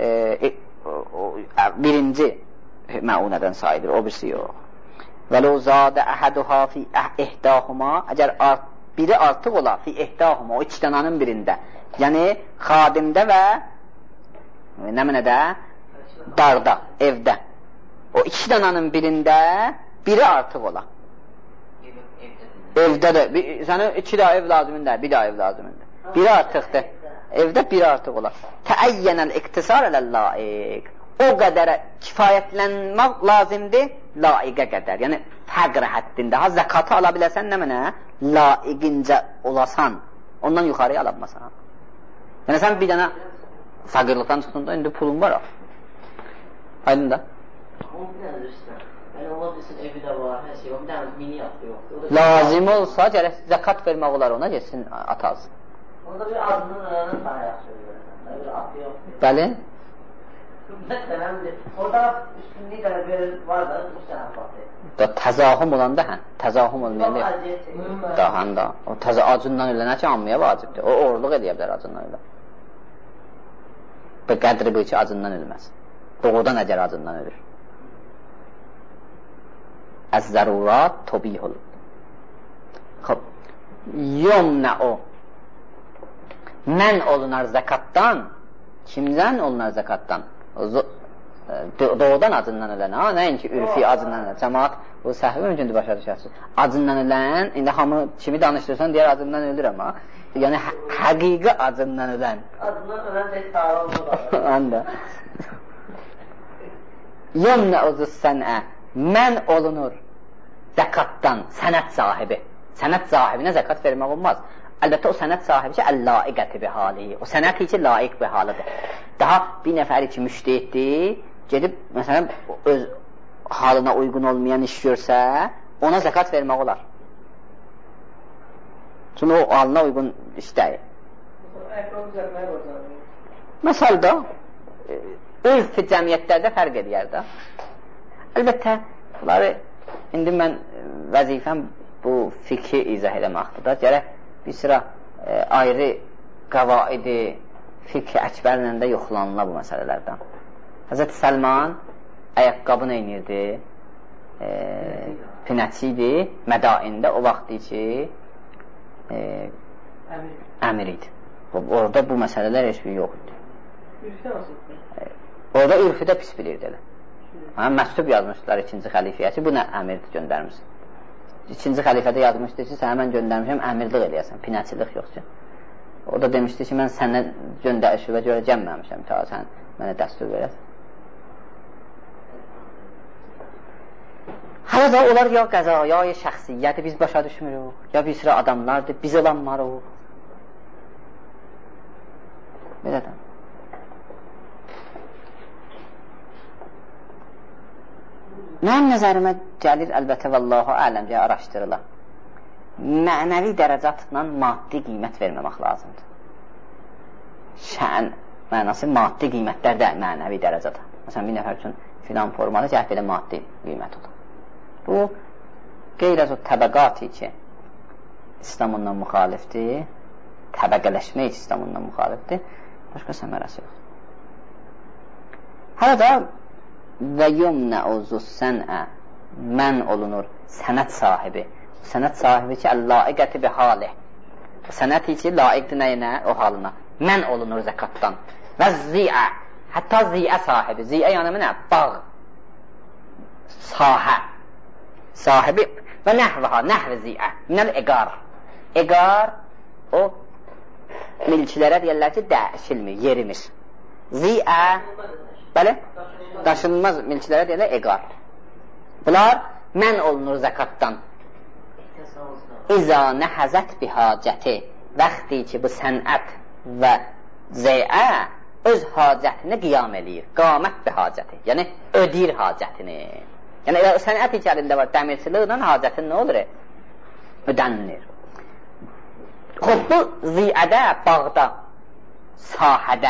[SPEAKER 1] birinci məunədən sayılır, o birisi yox. وَلَوْ زَادَ أَحَدُهَا فِي اِحْدَاهُمَا Əgər biri artıq ola fi ihdahuma, o 2 dənanın birində, yəni xadimdə və nəminədə, darda, evdə, o 2 dənanın birində biri artıq ola. Evdə də, sənə 2 daha ev lazımındır, bir daha ev lazımındır. Biri artıqdır, evdə biri artıq ola. Təəyyənəl iqtisar ələl-laiq, o qədərə kifayətlənmək lazımdır, laiqə qədər, yəni fəqr həddində. Ha, zəkatı ala biləsən nə mənə? Laiqincə olasan, ondan yuxarıya alanmasan. Yəni sən bir dənə fəqirlikdən çıxdığında, indi pulun var. Aydın da? Lazım olsa, gərək zəkat vermək olar ona, geçsin atazsın.
[SPEAKER 3] Onda bir adının önünün sana yaxşılır. Bir atı yox.
[SPEAKER 1] Bəli?
[SPEAKER 3] Orada üstünlüğü də var da, üstünlüğü var.
[SPEAKER 1] Təzahüm olanda, təzahüm olmayanda daha da, o acından ölənə ki, anmaya vacibdir. O oğurluq eləyə bilər acından ölə. Və qədri bu ki, acından ölməz. Doğudan əgər acından ölür. Əz-zərurat tobihul. Xob, yomnə o. Mən olunar zəkatdan, kimdən olunar zəkatdan? Doğudan acından ölən, nəinki ürfi acından ölən, cəmaat, bu səhvi mümkündür başa düşərsiniz. Acından ölən, indi hamı kimi danışdırsan, deyər acından ölür, amma yəni həqiqi acından ölən.
[SPEAKER 3] Acından ölən tək sağ olmalı.
[SPEAKER 1] Anda. Yəmnə uzuz sənə, mən olunur zəkatdan, sənət sahibi. Sənət sahibinə zəkat vermək olmaz. Əlbəttə o sənət sahibi ki, əl-laiqəti bi hali. O sənət ki, laiq bi halıdır. Daha bir nəfəri ki, müştehiddir, gedib, məsələn, öz halına uyğun olmayan iş görsə, ona zəkat vermək olar. Çünki o halına uyğun işdəyir. Məsəldə, örf cəmiyyətlərdə fərq edir də. Əlbəttə, bunları, indi mən vəzifəm bu fikri izah eləməkdir da. Gərək bir sıra ayrı qavaidi, fikri əkbərlə də yoxlanıla bu məsələlərdən. Həzrət Səlman ayaqqabı nə inirdi? Pinəçi idi, mədaində o vaxtı ki əmir idi. Orada bu məsələlər heç bir yox idi.
[SPEAKER 3] Ürfdə nasıl?
[SPEAKER 1] Orada ürfüdə pis bilirdi elə. Məktub yazmışlar ikinci xəlifəyə ki, bu nə əmirdir göndərmişsin. İkinci xəlifədə yazmışdır ki, sənə mən göndərmişəm, əmirlik eləyəsən, pinəçilik yox ki. O da demişdi ki, mən sənə göndərişi və görə gəlməmişəm, ta sən mənə dəstur verəsən. Hələ də onlar ya qəza, ya şəxsiyyəti biz başa düşmürük, ya bir sıra adamlardır, biz olanmarıq. Belədən. Mənim nəzərimə gəlir, əlbəttə, vallahu ələm deyə araşdırılar. Mənəvi dərəcatla maddi qiymət verməmək lazımdır. Şən mənası maddi qiymətlər də mənəvi dərəcədə. Məsələn, bir nəfər üçün filan formada cəhd belə maddi qiymət olur. Bu, qeyr-əz o təbəqati ki, İslam ondan müxalifdir, təbəqələşmək İslam ondan müxalifdir, başqa səmərəsi yox. Hələ də və yumnə uzus sənə, mən olunur sənət sahibi. Sənət sahibi ki, əl-laiqəti bi halih. Sənəti ki, laiqdir nəyinə, o halına. Mən olunur zəkatdan. Və ziyə, hətta ziyə sahibi. Ziyə yanımı nə? Bağ, sahə, sahibi və nəhvəha, nəhv ziyə, minəl eqar. Eqar, o milkilərə deyərlər ki, dəyişilmir, yerimir. Ziyə, bəli, daşınmaz milkilərə deyərlər eqar. Bunlar mən olunur zəkatdan. İza nəhəzət bihacəti, vaxtı ki, bu sənət və zəyə öz hacətini qiyam eləyir. Qamət bihacəti, yəni ödəyir hacətini. Yəni sənət içərində var, dəmirçiliklə hacətin nə olur? Ödənilir. Xob, bu ziyədə, bağda, sahədə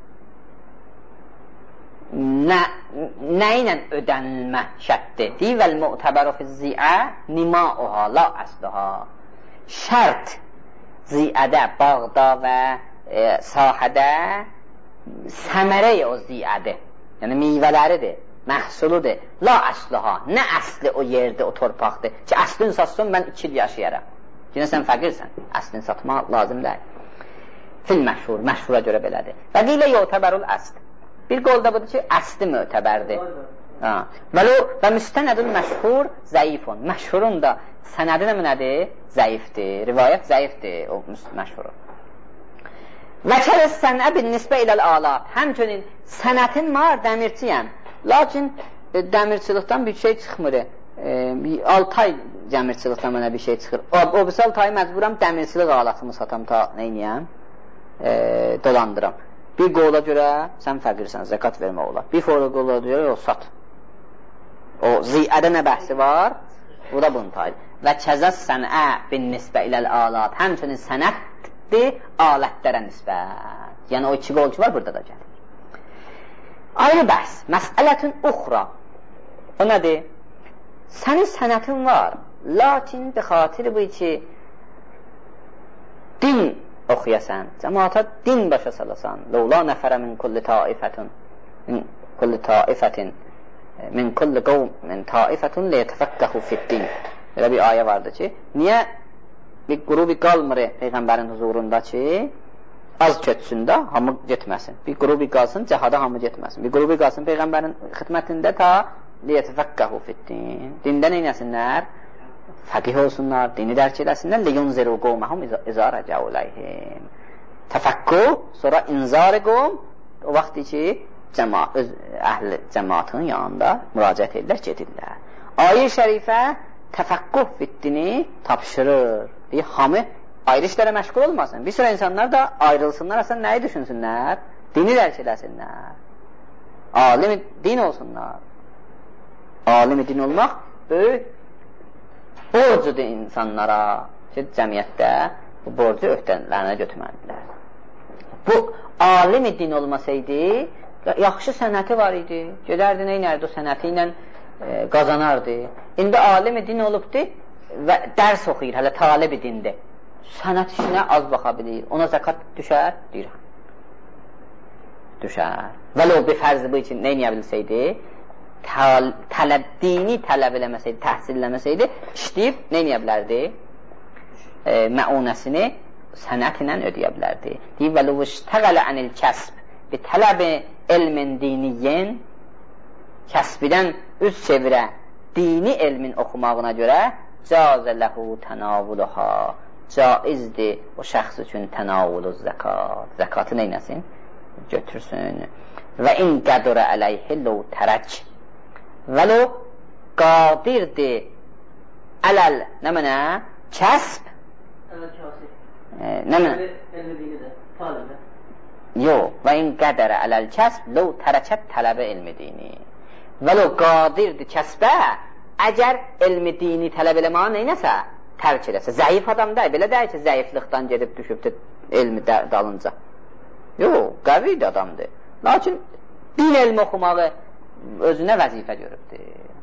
[SPEAKER 1] nə ilə ödənilmə şərtdir? Divəl mu'təbəru fi ziyə nimauha la əsluha. Şərt ziyədə, bağda və sahədə səmərəy o ziyədir. Yəni meyvələridir, məhsuludur. La əsluha, nə əsli o yerdir, o torpaqdır ki, əslin satsun, mən 2 il yaşayaram. Yine sən fəqirsən, əslini satmaq lazım deyil. Fil məşhur, məşhura görə belədir. Və qilə yu'təbərul əsl. Bir qolda budur ki, əsli mötəbərdir. Və müstənədül məşhur zəifun. Məşhurun da sənədi nədir? Zəifdir. Rivayət zəifdir o məşhurun. Və kərəs sənə bin nisbə iləl alat. Həmçinin sənətin var, dəmirçiyəm. Lakin dəmirçilikdən bir şey çıxmır. 6 ay dəmirçilikdən mənə bir şey çıxır. O birisi 6 ay məcburam dəmirçilik alatımı satam ta neyniyəm? Dolandıram. Bir qola görə sən fəqirsən, zəkat vermək olar. Bir qola görə o sat. O ziyədə nə bəhsi var? Bu da bunun tayır. Və kəzəz sənə bin nisbə iləl alat. Həmçinin sənətdir alətlərə nisbət. Yəni o 2 qol ki var, burada da gəlir. Ayrı bəhs. Məsələtün uxra. O nədir? Sənin sənətin var. Lakin bir xatir bu ki din oxuyasan, cəmaata din başa salasan. Ləula nəfərə min kulli taifətin min kulli qovmin taifətun liyətəfəqqəhu fiddin. Belə bir ayə vardır ki, niyə bir qrubi qalmır Peyğəmbərin huzurunda ki, az köçsün də, hamı getməsin. Bir qrubi qalsın, cəhada hamı getməsin. Bir qrubi qalsın Peyğəmbərin xidmətində ta liyətəfəqqəhu fiddin. Dində neynəsinlər? fəqih olsunlar, dini dərk eləsinlər, liyunziru qovməhum izə rəcəu ilayhim. Təfəqqüh, sonra inzar qovm, o vaxt ki, öz əhl-i cəmaatın yanında müraciət edirlər, gedirlər. Ayə-i şərifə təfəqqüh bitdini tapşırır. Hamı ayrı işlərə məşğul olmasın. Bir sıra insanlar da ayrılsınlar, aslında nəyi düşünsünlər? Dini dərk eləsinlər. Alim din olsunlar. Alim din olmaq böyük borcudur insanlara. Cəmiyyətdə bu borcu öhdələrinə götürməlidirlər. Bu alim din olmasaydı, yaxşı sənəti var idi. Gedərdi, neynərdi o sənəti ilə qazanardı. İndi alim din olubdur və dərs oxuyur, hələ talib dindir. Sənət işinə az baxa bilir. Ona zəkat düşər? Deyirəm. Düşər. Vələ o bir fərzi bu üçün neyniyə bilsəydi, dini tələb eləməsəydi, təhsil eləməsəydi, işləyib neyniyə bilərdi? Məunəsini sənət ilə ödəyə bilərdi. Deyib, vələ o iştəqələ ənil kəsb bi tələbi elmin diniyyin, kəsbidən üz çevirə dini elmin oxumağına görə cazə ləhu tənavuluha, caizdir o şəxs üçün tənavulu zəkat. Zəkatı neynəsin? Götürsün. Və in qədurə əleyhillu tərək vəlu qadirdir ələl nə mənə? Kəsb? Nə mənə? Yox. Və in qədurə ələl kəsb ləu tərəkət tələbə elmi dini. Vəlu qadirdir kəsbə əgər elmi dini tələb eləməyə neynəsə? Tərk eləsə. Zəif adam deyil. Belə deyil ki, zəiflikdən gedib düşübdür elmi dalınca. Yox, qəviydi adamdır. Lakin din elmi oxumağı özünə vəzifə görübdür.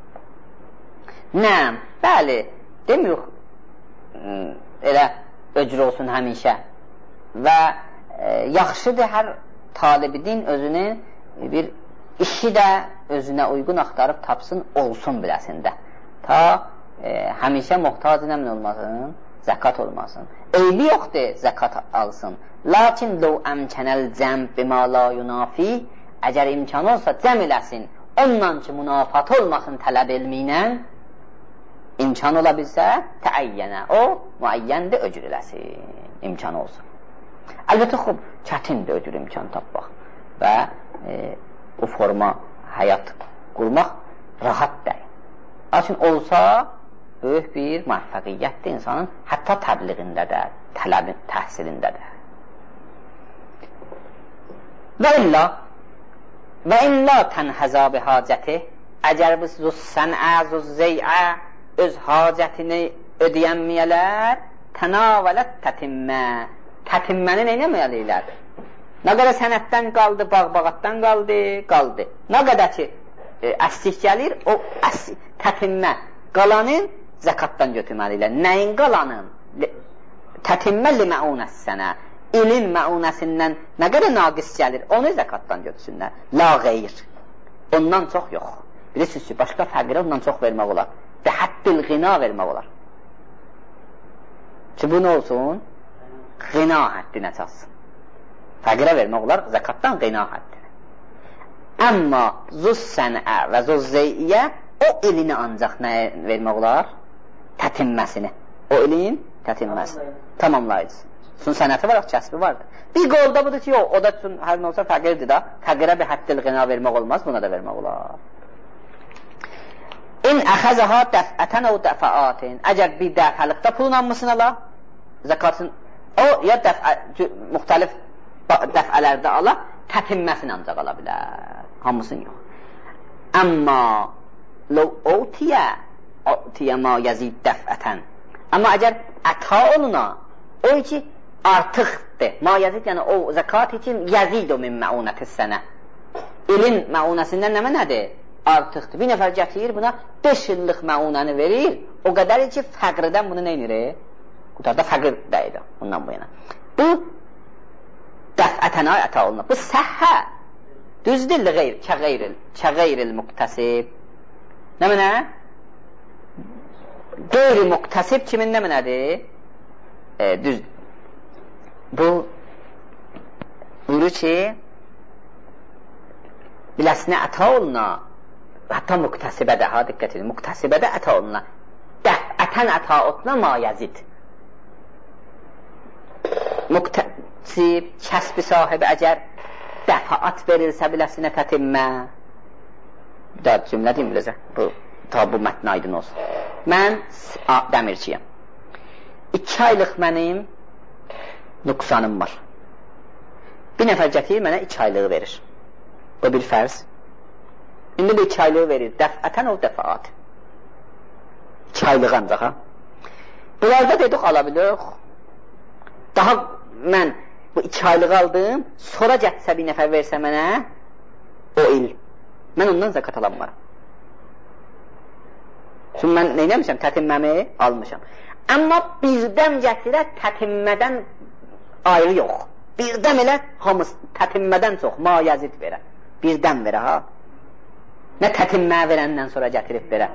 [SPEAKER 1] Nəm, bəli, demirik elə öcür olsun həmişə və yaxşıdır hər talibi din özünün bir işi də özünə uyğun axtarıb tapsın, olsun biləsində. Ta həmişə muhtac nəmin olmasın, zəkat olmasın. Eybi yoxdur, zəkat alsın. Lakin ləu əmkənəl cəm bimə la yunafi, əgər imkan olsa cəm eləsin, ondan ki, münafat olmasın tələb elmi ilə, imkan ola bilsə, təəyyənə, o, müəyyəndə öcür eləsin, imkan olsun. Əlbəttə, xub, çətindir öcür imkan tapmaq və o forma həyat qurmaq rahat deyil. Lakin olsa, böyük bir müvəffəqiyyətdir insanın, hətta təbliğində də, tələbin təhsilində də. Və illa tənhəza bi hacəti, əgər biz zəsənə, zəyə öz hacətini ödəyənməyələr, tənavələt tətimmə, tətimməni neynəməyəliylər? Nə qədər sənətdən qaldı, bağ-bağatdan qaldı. Nə qədər ki, əslik gəlir, o tətimmə, qalanın zəkatdan götürməliylər. Nəyin qalanın? Tətimmə li məunəssənə. İlin məunəsindən nə qədər naqis gəlir, onu zəkatdan götürsünlər. La qeyr. Ondan çox yox. Bilirsiniz ki, başqa fəqirə ondan çox vermək olar. Və həddil qina vermək olar. Ki, bu nə olsun? Qina həddinə çatsın. Fəqirə vermək olar, zəkatdan qina həddinə. Əmma züssənə və züzzeyyə o ilini ancaq nəyə vermək olar? Tətimməsini. O ilin tətimməsini. Tamamlayıcısı. Sun sənəti var, kəsbi vardır. Bir qolda budur ki, yox, o da üçün hər nə olsa fəqirdir da, fəqirə bir həddil qina vermək olmaz, buna da vermək olar. İn əxəzəha dəfətən o dəfəatin, əgər bir dəfəlikdə pulun almışsın ala, zəkatın, o ya müxtəlif dəfələrdə ala, tətimməsini ancaq ala bilər, hamısın yox. Əmma otiyə ma yazid dəfətən, amma əgər əta oluna, o ki artıqdır, ma yazid yəni o zəkat üçün yazid o min məunəti sənə, ilin məunəsindən nə mənədir? Artıqdır. Bir nəfər gətirir buna 5 illıq məunəni verir, o qədər ki, fəqirdən bunu neynir? Qutarda fəqir dəyir bundan bu yana. Bu dəfətən əta olunur. Bu səhhə düzdür, kəğeyril müqtəsib. Nə mənə? Qeyri müqtəsib kimin nə mənədir? Düzdür. Bu buyurur ki, biləsinə əta oluna, hətta müqtəsibədə, ha, diqqət edin, müqtəsibədə əta oluna, dəfət dəfətən əta otuna ma yazid. Muqtəsib, kəsbi sahibi əgər dəfaat verilsə biləsinə tətimmə. Bir daha cümlə deyim biləcə. Bu mətn aydın olsun. Mən dəmirçiyəm. 2 aylıq mənim nüqsanım var. Bir nəfər gətirir, mənə 2 aylığı verir. Bu bir fərz. İndi bu 2 aylığı verir. Dəfətən o dəfaat. 2 aylıq ancaq, ha? Bunlarda dedik, alabilirik. Daha mən bu 2 aylıq aldım, sonra gətsə bir nəfər versə mənə, o il. Mən ondan zəkat alanmaram. Çünki mən neynəmişəm? Tətimməmi almışam. Amma birdən gətirə tətimmədən ayrı yox. Birdən elə hamıs tətimmədən çox ma yazid verə. Birdən verə, ha? Nə tətimmə verəndən sonra gətirib verə.